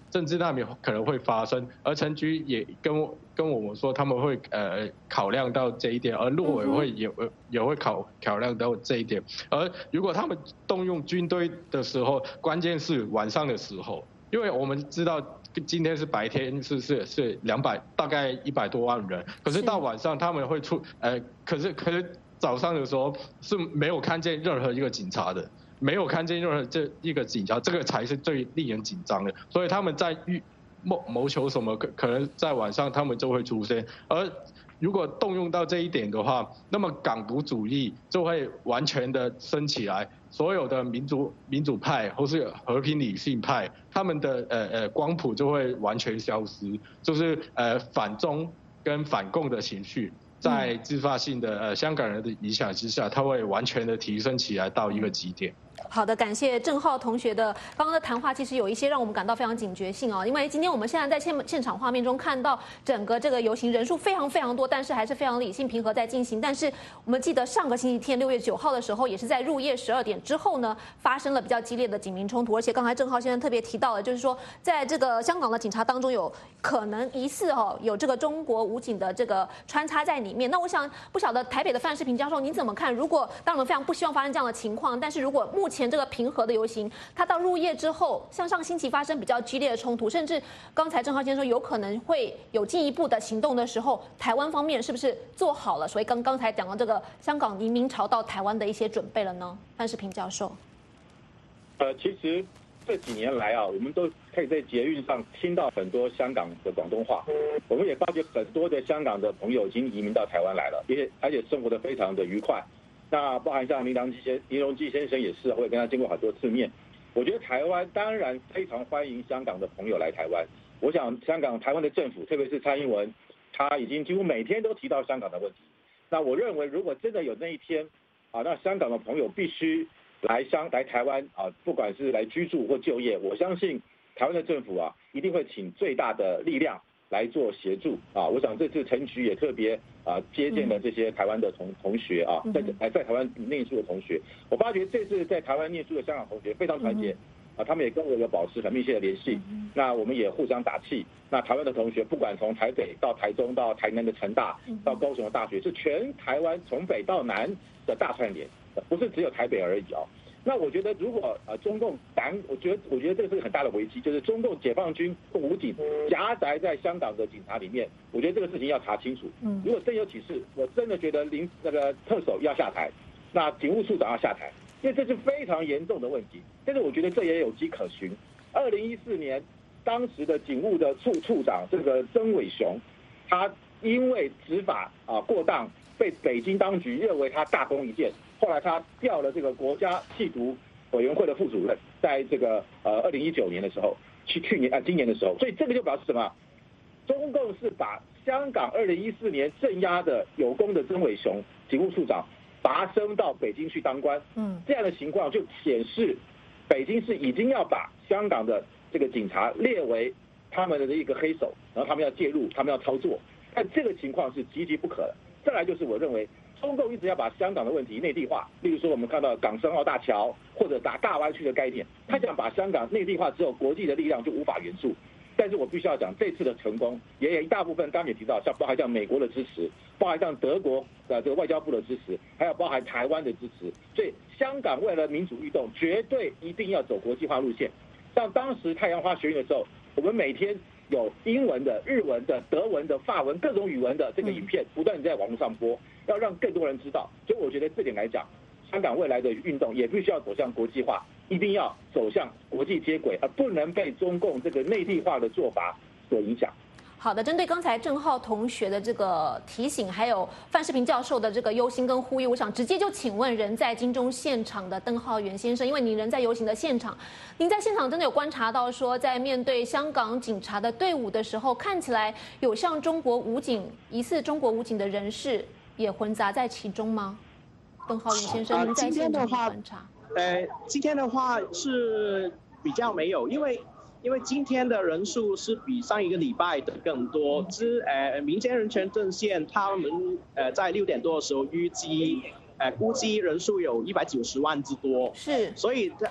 政治难民可能会发生，而陈菊也跟我跟我们说他们会呃考量到这一点，而陆委会也也会考考量到这一点。而如果他们动用军队的时候，关键是晚上的时候，因为我们知道今天是白天是是是两百大概一百多万人，可是到晚上他们会出呃，可是可是早上的时候是没有看见任何一个警察的。没有看见任何这一个警察，这个才是最令人紧张的。所以他们在预谋谋求什么，可可能在晚上他们就会出现。而如果动用到这一点的话，那么港独主义就会完全的升起来。所有的民主民主派或是和平理性派，他们的呃呃光谱就会完全消失，就是呃反中跟反共的情绪。在自发性的呃香港人的影响之下，它会完全的提升起来到一个极点。 好的，感谢郑浩同学的刚刚的谈话，其实有一些让我们感到非常警觉性哦。因为今天我们现在在现现场画面中看到整个这个游行人数非常非常多，但是还是非常理性平和在进行。但是我们记得上个星期天六月九号的时候，也是在入夜十二点之后呢，发生了比较激烈的警民冲突。而且刚才郑浩先生特别提到了，就是说在这个香港的警察当中有可能疑似哦有这个中国武警的这个穿插在里面。那我想不晓得台北的范世平教授您怎么看？如果当然我们非常不希望发生这样的情况，但是如果目前这个平和的游行，它到入夜之后，像上星期发生比较激烈的冲突，甚至刚才郑浩先生说有可能会有进一步的行动的时候，台湾方面是不是做好了？所以刚刚才讲到这个香港移民潮到台湾的一些准备了呢？范世平教授， 呃，其实这几年来啊，我们都可以在捷运上听到很多香港的广东话，我们也发觉很多的香港的朋友已经移民到台湾来了，而且而且生活得非常的愉快。那包含像林良基先林荣基先生也是，我也跟他见过很多次面。我觉得台湾当然非常欢迎香港的朋友来台湾。我想香港台湾的政府，特别是蔡英文，他已经几乎每天都提到香港的问题。那我认为，如果真的有那一天啊，那香港的朋友必须来香来台湾啊，不管是来居住或就业，我相信台湾的政府啊，一定会请最大的力量来做协助啊！我想这次陈菊也特别啊接见了这些台湾的同同学啊，在在台湾念书的同学，我发觉这次在台湾念书的香港同学非常团结啊，他们也跟我有保持很密切的联系。那我们也互相打气。那台湾的同学，不管从台北到台中到台南的成大，到高雄的大学，是全台湾从北到南的大串联，不是只有台北而已啊。那我觉得，如果呃中共胆，我觉得我觉得这个是个很大的危机，就是中共解放军或武警夹杂在香港的警察里面，我觉得这个事情要查清楚。嗯，如果真有其事，我真的觉得林那个特首要下台，那警务处长要下台，因为这是非常严重的问题。但是我觉得这也有迹可循。二零一四年，当时的警务的处处长这个曾伟雄，他因为执法啊过当，被北京当局认为他大功一件。后来他调了这个国家缉毒委员会的副主任，在这个呃二零一九年的时候，去去年啊今年的时候，所以这个就表示什么？中共是把香港二零一四年镇压的有功的曾伟雄警务处长拔升到北京去当官，嗯，这样的情况就显示北京是已经要把香港的这个警察列为他们的一个黑手，然后他们要介入，他们要操作，但这个情况是岌岌不可的。再来就是我认为。中共一直要把香港的问题内地化，例如说我们看到港深澳大桥或者打大湾区的概念，他想把香港内地化之后，国际的力量就无法援助。但是我必须要讲，这次的成功也有一大部分，刚刚也提到，像包含像美国的支持，包含像德国的这个外交部的支持，还有包含台湾的支持。所以香港为了民主运动，绝对一定要走国际化路线。像当时太阳花学运的时候，我们每天有英文的、日文的、德文的、法文各种语文的这个影片不断在网络上播，要让更多人知道。所以我觉得这点来讲，香港未来的运动也必须要走向国际化，一定要走向国际接轨，而不能被中共这个内地化的做法所影响。 好的，针对刚才郑浩同学的这个提醒，还有范世平教授的这个忧心跟呼吁，我想直接就请问人在金钟现场的邓浩源先生，因为您人在游行的现场，您在现场真的有观察到说，在面对香港警察的队伍的时候，看起来有像中国武警疑似中国武警的人士也混杂在其中吗？邓浩源先生，您在现场观察？ 呃，今天的话是比较没有，因为。因为今天的人数是比上一个礼拜的更多，之呃民间人权阵线他们呃在六点多的时候预计，呃估计人数有一百九十万之多， 是， 所以在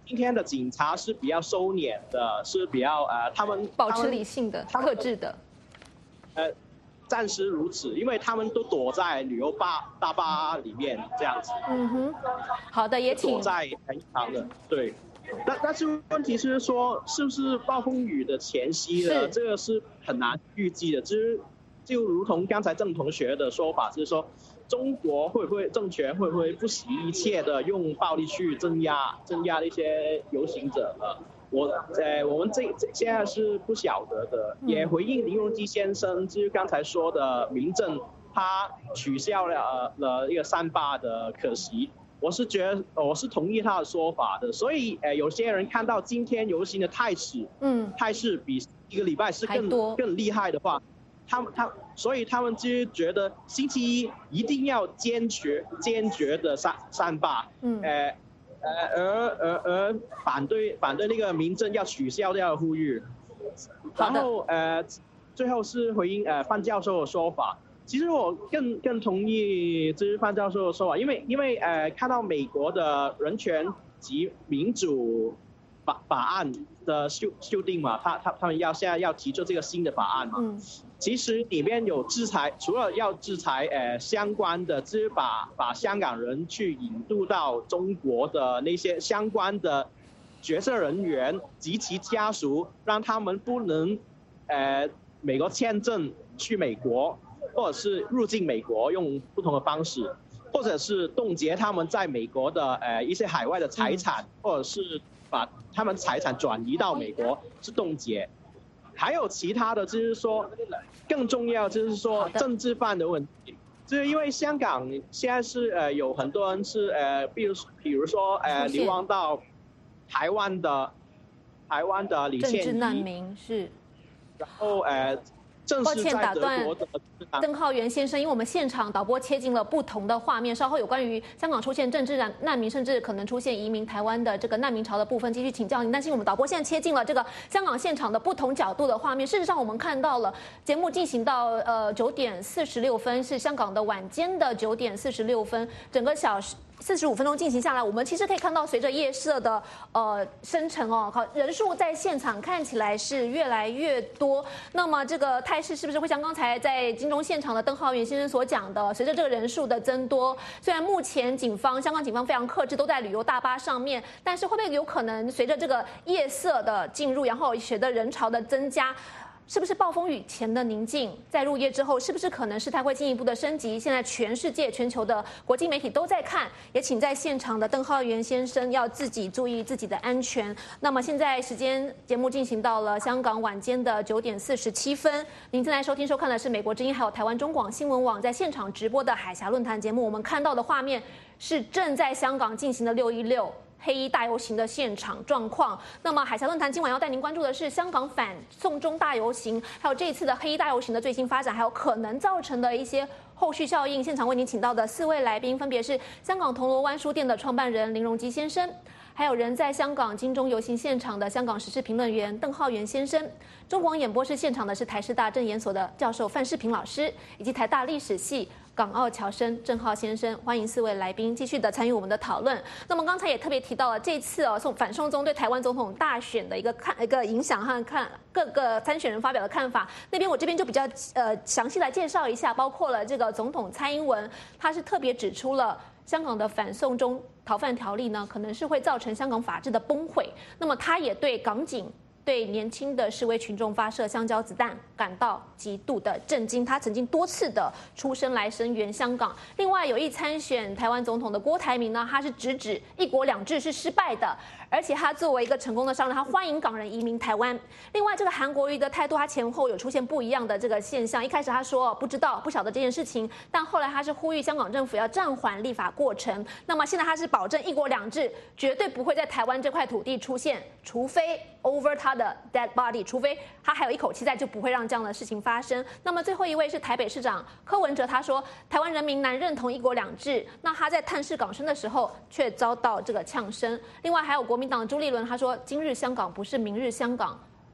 今天的警察是比较收敛的，是比较呃，他们保持理性的、克制的。 呃，暂时如此，因为他们都躲在旅游巴大巴里面这样子。 嗯哼，好的，也请躲在很长的对。但但是问题是说，是不是暴风雨的前夕呢？这个是很难预计的。就是就如同刚才郑同学的说法，就是说，中国会不会政权会不会不惜一切的用暴力去镇压镇压那些游行者呢？我呃，我们这现在是不晓得的。也回应林荣基先生就是刚才说的，民政他取消了了一个三八的可惜。我是觉得我是同意他的说法的，所以呃，有些人看到今天游行的态势，嗯，态势比一个礼拜是更更厉害的话，他们他所以他们就觉得星期一一定要坚决坚决的三三罢，嗯，呃呃而而而反对反对那个民政要取消掉的呼吁，然后呃最后是回应呃范教授的说法。其实我更更同意就是范教授的说法，因为因为呃看到美国的人权及民主法法案的修修订嘛，他他他们要现在要提出这个新的法案嘛，嗯，其实里面有制裁，除了要制裁呃相关的，就是把把香港人去引渡到中国的那些相关的角色人员及其家属，让他们不能呃美国签证去美国。或者是入境美国用不同的方式，或者是冻结他们在美国的呃一些海外的财产，或者是把他们财产转移到美国是冻结。还有其他的就是说，更重要就是说政治犯的问题，就是因为香港现在是呃有很多人是呃，比如比如说呃流亡到台湾的台湾的李宪仪政治难民是， 然后呃。 抱歉打断邓浩源先生，因为我们现场导播切进了不同的画面，稍后有关于香港出现政治难难民，甚至可能出现移民台湾的这个难民潮的部分，继续请教您。但是我们导播现在切进了这个香港现场的不同角度的画面。事实上，我们看到了节目进行到呃九点四十六分，是香港的晚间的九点四十六分，整个小时。四十五分钟进行下来，我们其实可以看到，随着夜色的呃生成哦，好人数在现场看起来是越来越多。那么这个态势是不是会像刚才在金钟现场的邓浩源先生所讲的，随着这个人数的增多，虽然目前警方香港警方非常克制，都在旅游大巴上面，但是会不会有可能随着这个夜色的进入，然后随着人潮的增加？是不是暴风雨前的宁静，在入夜之后，是不是可能事态会进一步的升级？现在全世界、全球的国际媒体都在看，也请在现场的邓浩源先生要自己注意自己的安全。那么现在时间节目进行到了香港晚间的九点四十七分，您正在收听收看的是美国之音还有台湾中广新闻网在现场直播的海峡论坛节目。我们看到的画面是正在香港进行的六一六。黑衣大游行的现场状况。那么海峡论坛今晚要带您关注的是香港反送中大游行，还有这一次的黑衣大游行的最新发展，还有可能造成的一些后续效应。现场为您请到的四位来宾分别是香港铜锣湾书店的创办人林荣基先生，还有人在香港金钟游行现场的香港时事评论员邓浩源先生，中广演播室现场的是台师大政研所的教授范世平老师，以及台大历史系港澳侨生郑浩先生。欢迎四位来宾继续的参与我们的讨论。那么刚才也特别提到了这次哦，送反送中对台湾总统大选的一个看一个影响和看各个参选人发表的看法。那边我这边就比较呃详细来介绍一下，包括了这个总统蔡英文，他是特别指出了香港的反送中逃犯条例呢，可能是会造成香港法治的崩溃。那么他也对港警对年轻的示威群众发射香蕉子弹感到极度的震惊，他曾经多次的出声来声援香港。另外，有意参选台湾总统的郭台铭呢，他是直指一国两制是失败的，而且他作为一个成功的商人，他欢迎港人移民台湾。另外，这个韩国瑜的态度，他前后有出现不一样的这个现象。一开始他说不知道、不晓得这件事情，但后来他是呼吁香港政府要暂缓立法过程。那么现在他是保证一国两制绝对不会在台湾这块土地出现，除非 over 他的 dead body， 除非他还有一口气在，就不会让这样的事情发生。那么最后一位是台北市长柯文哲，他说台湾人民难认同一国两制，那他在探视港生的时候却遭到这个呛声。另外还有国民党的朱立伦，他说今日香港不是明日香港，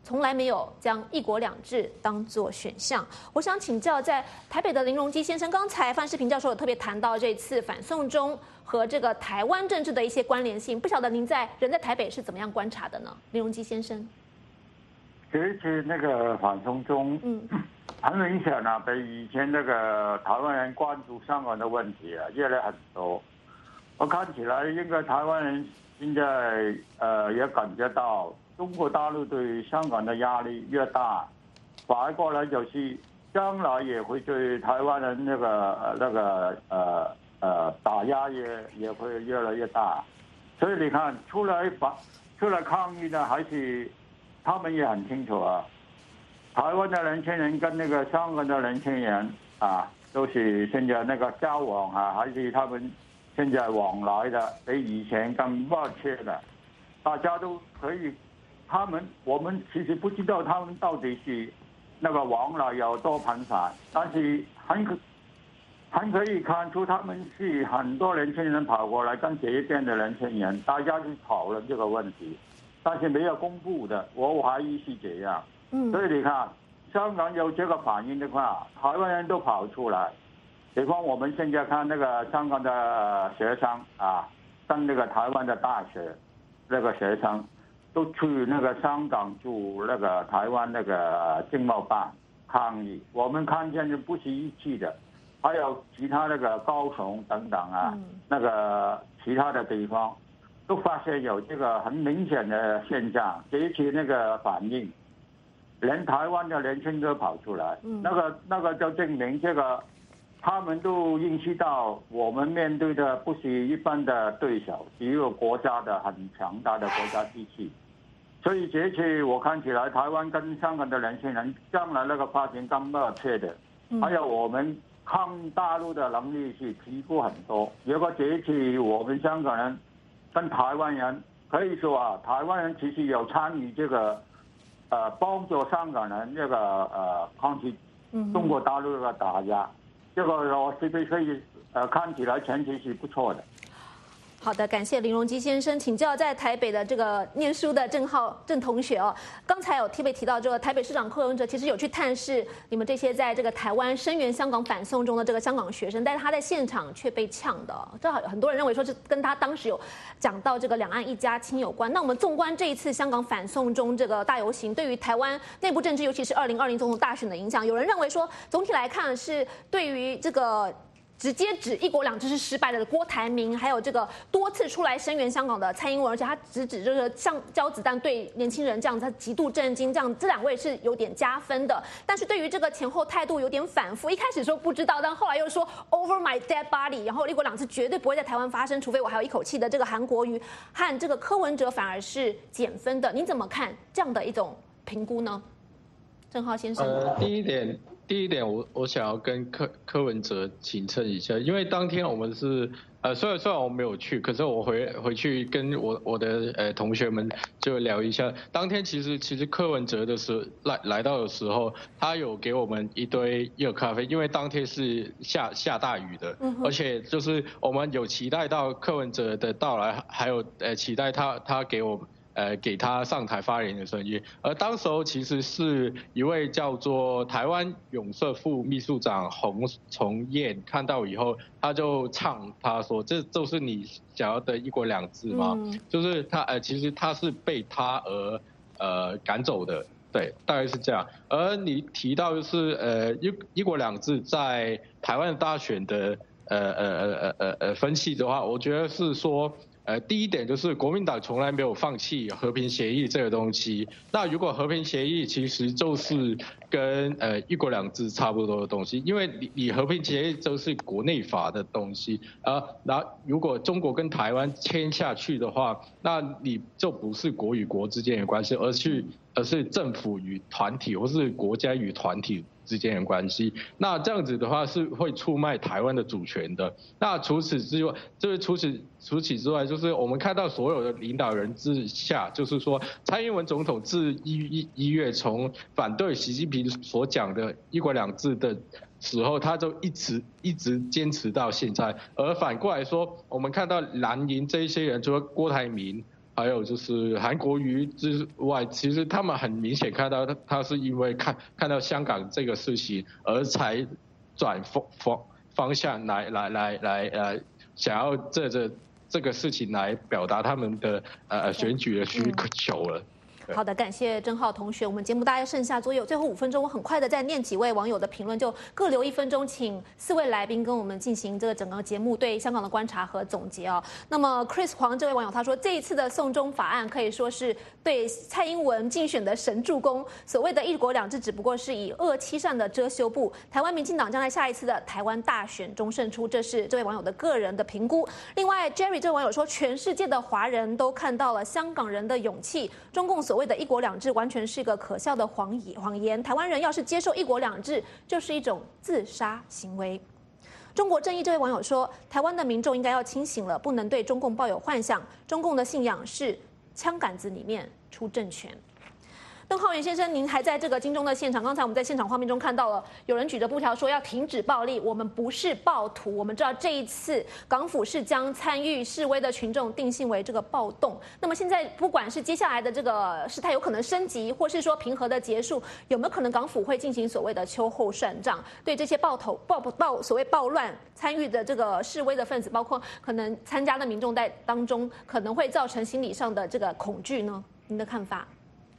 从来没有将一国两制当作选项。我想请教，在台北的林荣基先生，刚才范世平教授有特别谈到这次反送中和这个台湾政治的一些关联性，不晓得您在人在台北是怎么样观察的呢？林荣基先生， 其实那个反送中，嗯，很明显啊，比以前那个台湾人关注香港的问题啊，越来很多。我看起来，应该台湾人现在呃也感觉到中国大陆对香港的压力越大，反过来就是将来也会对台湾人那个那个呃呃打压也也会越来越大。所以你看，出来反出来抗议呢，还是他们也很清楚啊，台湾的年轻人跟那个香港的年轻人啊，都是现在那个交往啊，还是他们现在往来的比以前更密切的，大家都可以，他们我们其实不知道他们到底是那个往来有多频繁，但是很可很可以看出他们是很多年轻人跑过来跟这一边的年轻人，大家去讨论这个问题，但是没有公布的，我怀疑是这样。嗯，所以你看，香港有这个反应的话，台湾人都跑出来。比方我们现在看那个香港的学生啊，跟那个台湾的大学那个学生，都去那个香港驻那个台湾那个经贸办抗议。我们看见的不是一起的，还有其他那个高雄等等啊，那个其他的地方，都发现有这个很明显的现象。这一次那个反应，连台湾的年轻人都跑出来，那个那个就证明这个。他们都认识到，我们面对的不是一般的对手，只有国家的很强大的国家机器。所以这次我看起来，台湾跟香港的年轻人将来那个发展更密切的，还有我们抗大陆的能力是提高很多。如果这一次我们香港人跟台湾人可以说啊，台湾人其实有参与这个，呃，帮助香港人这个呃抗击中国大陆的打压。这个我是不是可以呃看起来前提是不错的。 好的，感谢林荣基先生。请教在台北的这个念书的郑浩郑同学哦，刚才有特别提到这个台北市长柯文哲其实有去探视你们这些在这个台湾声援香港反送中的这个香港学生，但是他在现场却被呛的，这很多人认为说是跟他当时有讲到这个两岸一家亲有关。那我们纵观这一次香港反送中这个大游行对于台湾内部政治，尤其是二零二零总统大选的影响，有人认为说总体来看是对于这个。直接指一国两制是失败的郭台铭，还有这个多次出来声援香港的蔡英文，而且他直指就是像交子弹对年轻人这样，他极度震惊，这样这两位是有点加分的。但是对于这个前后态度有点反复，一开始说不知道，但后来又说 over my dead body， 然后一国两制绝对不会在台湾发生，除非我还有一口气的这个韩国瑜和这个柯文哲反而是减分的。您怎么看这样的一种评估呢？郑浩先生。 呃，第一点。第一点，我我想要跟柯柯文哲请证一下，因为当天我们是呃，虽然虽然我没有去，可是我回回去跟我我的呃同学们就聊一下。当天其实其实柯文哲的时候来来到的时候，他有给我们一堆热咖啡，因为当天是下下大雨的，嗯、而且就是我们有期待到柯文哲的到来，还有呃期待他他给我们。呃，给他上台发言的声音，而当时候其实是一位叫做台湾永社副秘书长洪崇彦看到以后，他就唱他说：“这就是你想要的一国两制吗？”嗯、就是他呃，其实他是被他而呃赶走的，对，大概是这样。而你提到就是呃一一国两制在台湾大选的呃呃呃呃呃呃分析的话，我觉得是说。呃，第一点就是国民党从来没有放弃和平协议这个东西。那如果和平协议其实就是跟呃一国两制差不多的东西，因为你你和平协议就是国内法的东西啊。那如果中国跟台湾签下去的话，那你就不是国与国之间的关系，而是而是政府与团体或是国家与团体之间的关系。那这样子的话是会出卖台湾的主权的。那除此之外，就是除此除此之外，就是我们看到所有的领导人之下，就是说蔡英文总统自一一一月从反对习近平所讲的一国两制的时候，他就一直一直坚持到现在。而反过来说，我们看到蓝营这一些人，除了郭台铭。 还有就是韩国瑜之外，其实他们很明显看到他是因为看看到香港这个事情而才转方方方向来来来来呃，想要这这这个事情来表达他们的呃选举的需求了。 好的，感谢郑浩同学。我们节目大概剩下左右最后五分钟，我很快的再念几位网友的评论，就各留一分钟，请四位来宾跟我们进行这个整个节目对香港的观察和总结哦。那么 Chris 黄这位网友他说，这一次的送中法案可以说是对蔡英文竞选的神助攻。所谓的一国两制只不过是以恶欺善的遮羞布。台湾民进党将在下一次的台湾大选中胜出，这是这位网友的个人的评估。另外 Jerry 这位网友说，全世界的华人都看到了香港人的勇气，中共所谓的一国两制完全是一个可笑的谎谎言。台湾人要是接受一国两制，就是一种自杀行为。中国正义这位网友说，台湾的民众应该要清醒了，不能对中共抱有幻想。中共的信仰是枪杆子里面出政权。邓浩源先生，您还在这个金钟的现场。刚才我们在现场画面中看到了，有人举着布条说要停止暴力，我们不是暴徒。我们知道这一次港府是将参与示威的群众定性为这个暴动。那么现在不管是接下来的这个事态有可能升级，或是说平和的结束，有没有可能港府会进行所谓的秋后算账，对这些暴头暴暴所谓暴乱参与的这个示威的分子，包括可能参加的民众在当中，可能会造成心理上的这个恐惧呢？您的看法？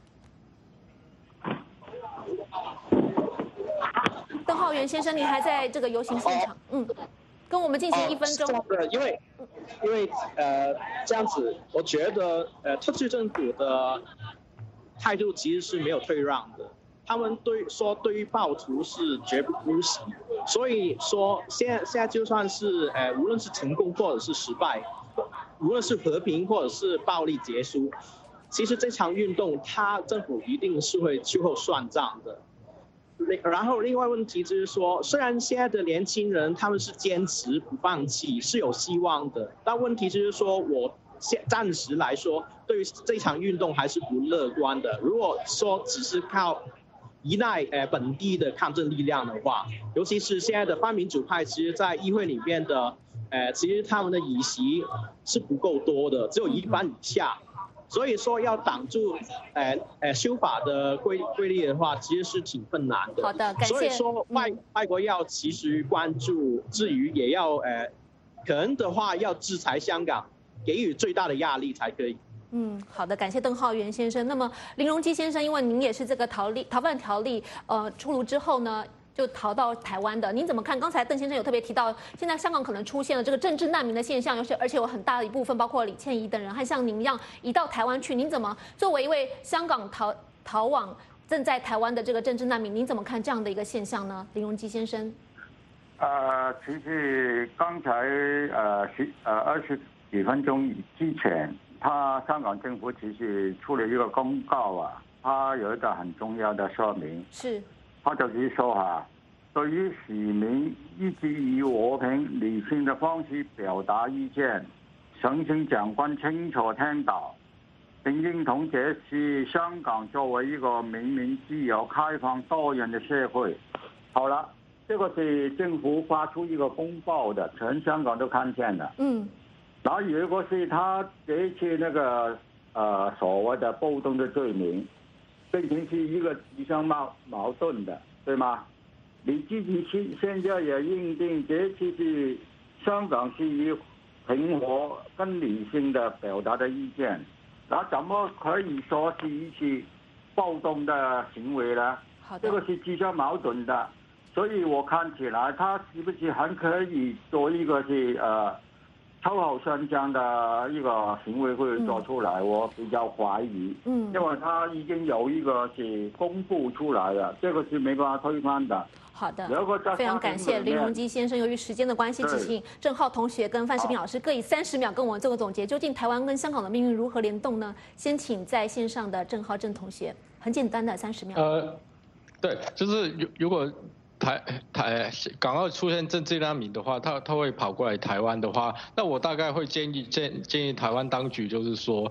邓浩源先生，您还在这个游行现场，嗯，跟我们进行一分钟。 哦、因为因为呃这样子，我觉得呃特区政府的态度其实是没有退让的，他们对说对于暴徒是绝不姑息，所以说现在现在就算是呃无论是成功或者是失败，无论是和平或者是暴力结束，其实这场运动，他政府一定是会秋后算账的。然后另外问题就是说，虽然现在的年轻人他们是坚持不放弃，是有希望的，但问题就是说，我现暂时来说，对于这场运动还是不乐观的。如果说只是靠依赖呃本地的抗争力量的话，尤其是现在的泛民主派，其实在议会里面的呃，其实他们的议席是不够多的，只有一半以下。所以说要挡住，呃呃修法的规规律的话，其实是挺困难的。 好的，感谢。 所以说外、嗯、外国要其实关注之余，也要呃，可能的话要制裁香港，给予最大的压力才可以。 嗯，好的，感谢邓浩源先生。那么林荣基先生，因为您也是这个逃例逃犯条例呃出炉之后呢，就逃到台湾的，您怎么看？刚才邓先生有特别提到，现在香港可能出现了这个政治难民的现象，而且而且有很大的一部分，包括李倩怡等人，还像您一样移到台湾去。您怎么作为一位香港逃逃往正在台湾的这个政治难民，您怎么看这样的一个现象呢？林荣基先生。 呃，其实刚才呃十呃二十几分钟之前，他香港政府其实出了一个公告啊，他有一个很重要的说明。 是。 他就是说哈，对于市民一直以和平理性的方式表达意见，行政长官清楚聽到，並認同這是香港作為一個明明自由、開放、多元的社會。好了，這個是政府發出一個公報的，全香港都看見了。嗯。然後如果是他這次那個呃所謂的暴動的罪名，變成是一個自相矛矛盾的，對嗎？你自己現在也認定這次是香港是以平和跟理性的表達的意見，那怎麼可以說是一次暴動的行為呢？這個是自相矛盾的，所以我看起來他是不是很可以做一個是呃秋後算賬的一個行為會做出來，嗯、我比較懷疑，嗯，因為他已經有一個是公布出來了，這個是沒辦法推翻的。 好的，非常感謝林榮基先生。由於時間的關係，只請鄭浩同學跟范世平老師各以三十秒跟我們做個總結。究竟台灣跟香港的命運如何聯動呢？先請在線上的鄭浩鄭同學，很簡單的三十秒。 呃，對，就是如如果台台港澳出現政治難民的話，他他會跑過來台灣的話，那我大概會建議建建議台灣當局就是說，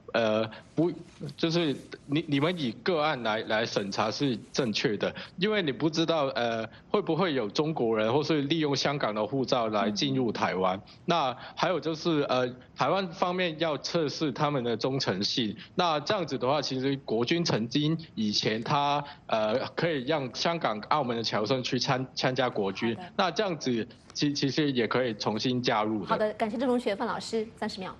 呃，不，就是你你们以个案来来审查是正确的，因为你不知道呃会不会有中国人或是利用香港的护照来进入台湾。那还有就是呃台湾方面要测试他们的忠诚性。那这样子的话，其实国军曾经以前他呃可以让香港、澳门的侨生去参参加国军，那这样子其其实也可以重新加入的。 好的，感谢郑荣学范老师，三十秒。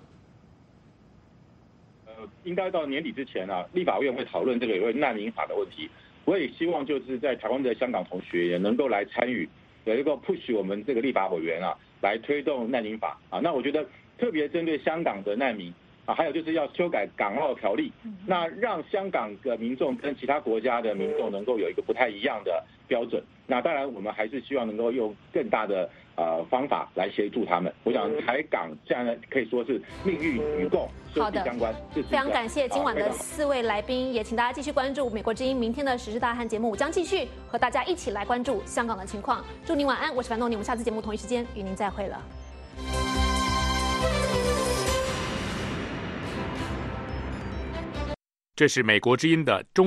应该到年底之前啊，立法院会讨论这个有关难民法的问题。我也希望就是在台湾的香港同学也能够来参与，有一个 push 我们这个立法委员啊，来推动难民法啊。那我觉得特别针对香港的难民啊，还有就是要修改港澳条例，那让香港的民众跟其他国家的民众能够有一个不太一样的标准。那当然，我们还是希望能够用更大的呃方法来协助他们。我想台港这样呢，可以说是命运与共息息相关。 非常感谢今晚的四位来宾，也请大家继续关注美国之音明天的时事大汉节目，将继续和大家一起来关注香港的情况。祝您晚安，我是樊东宁，我们下次节目同一时间与您再会了。 这是美国之音的中。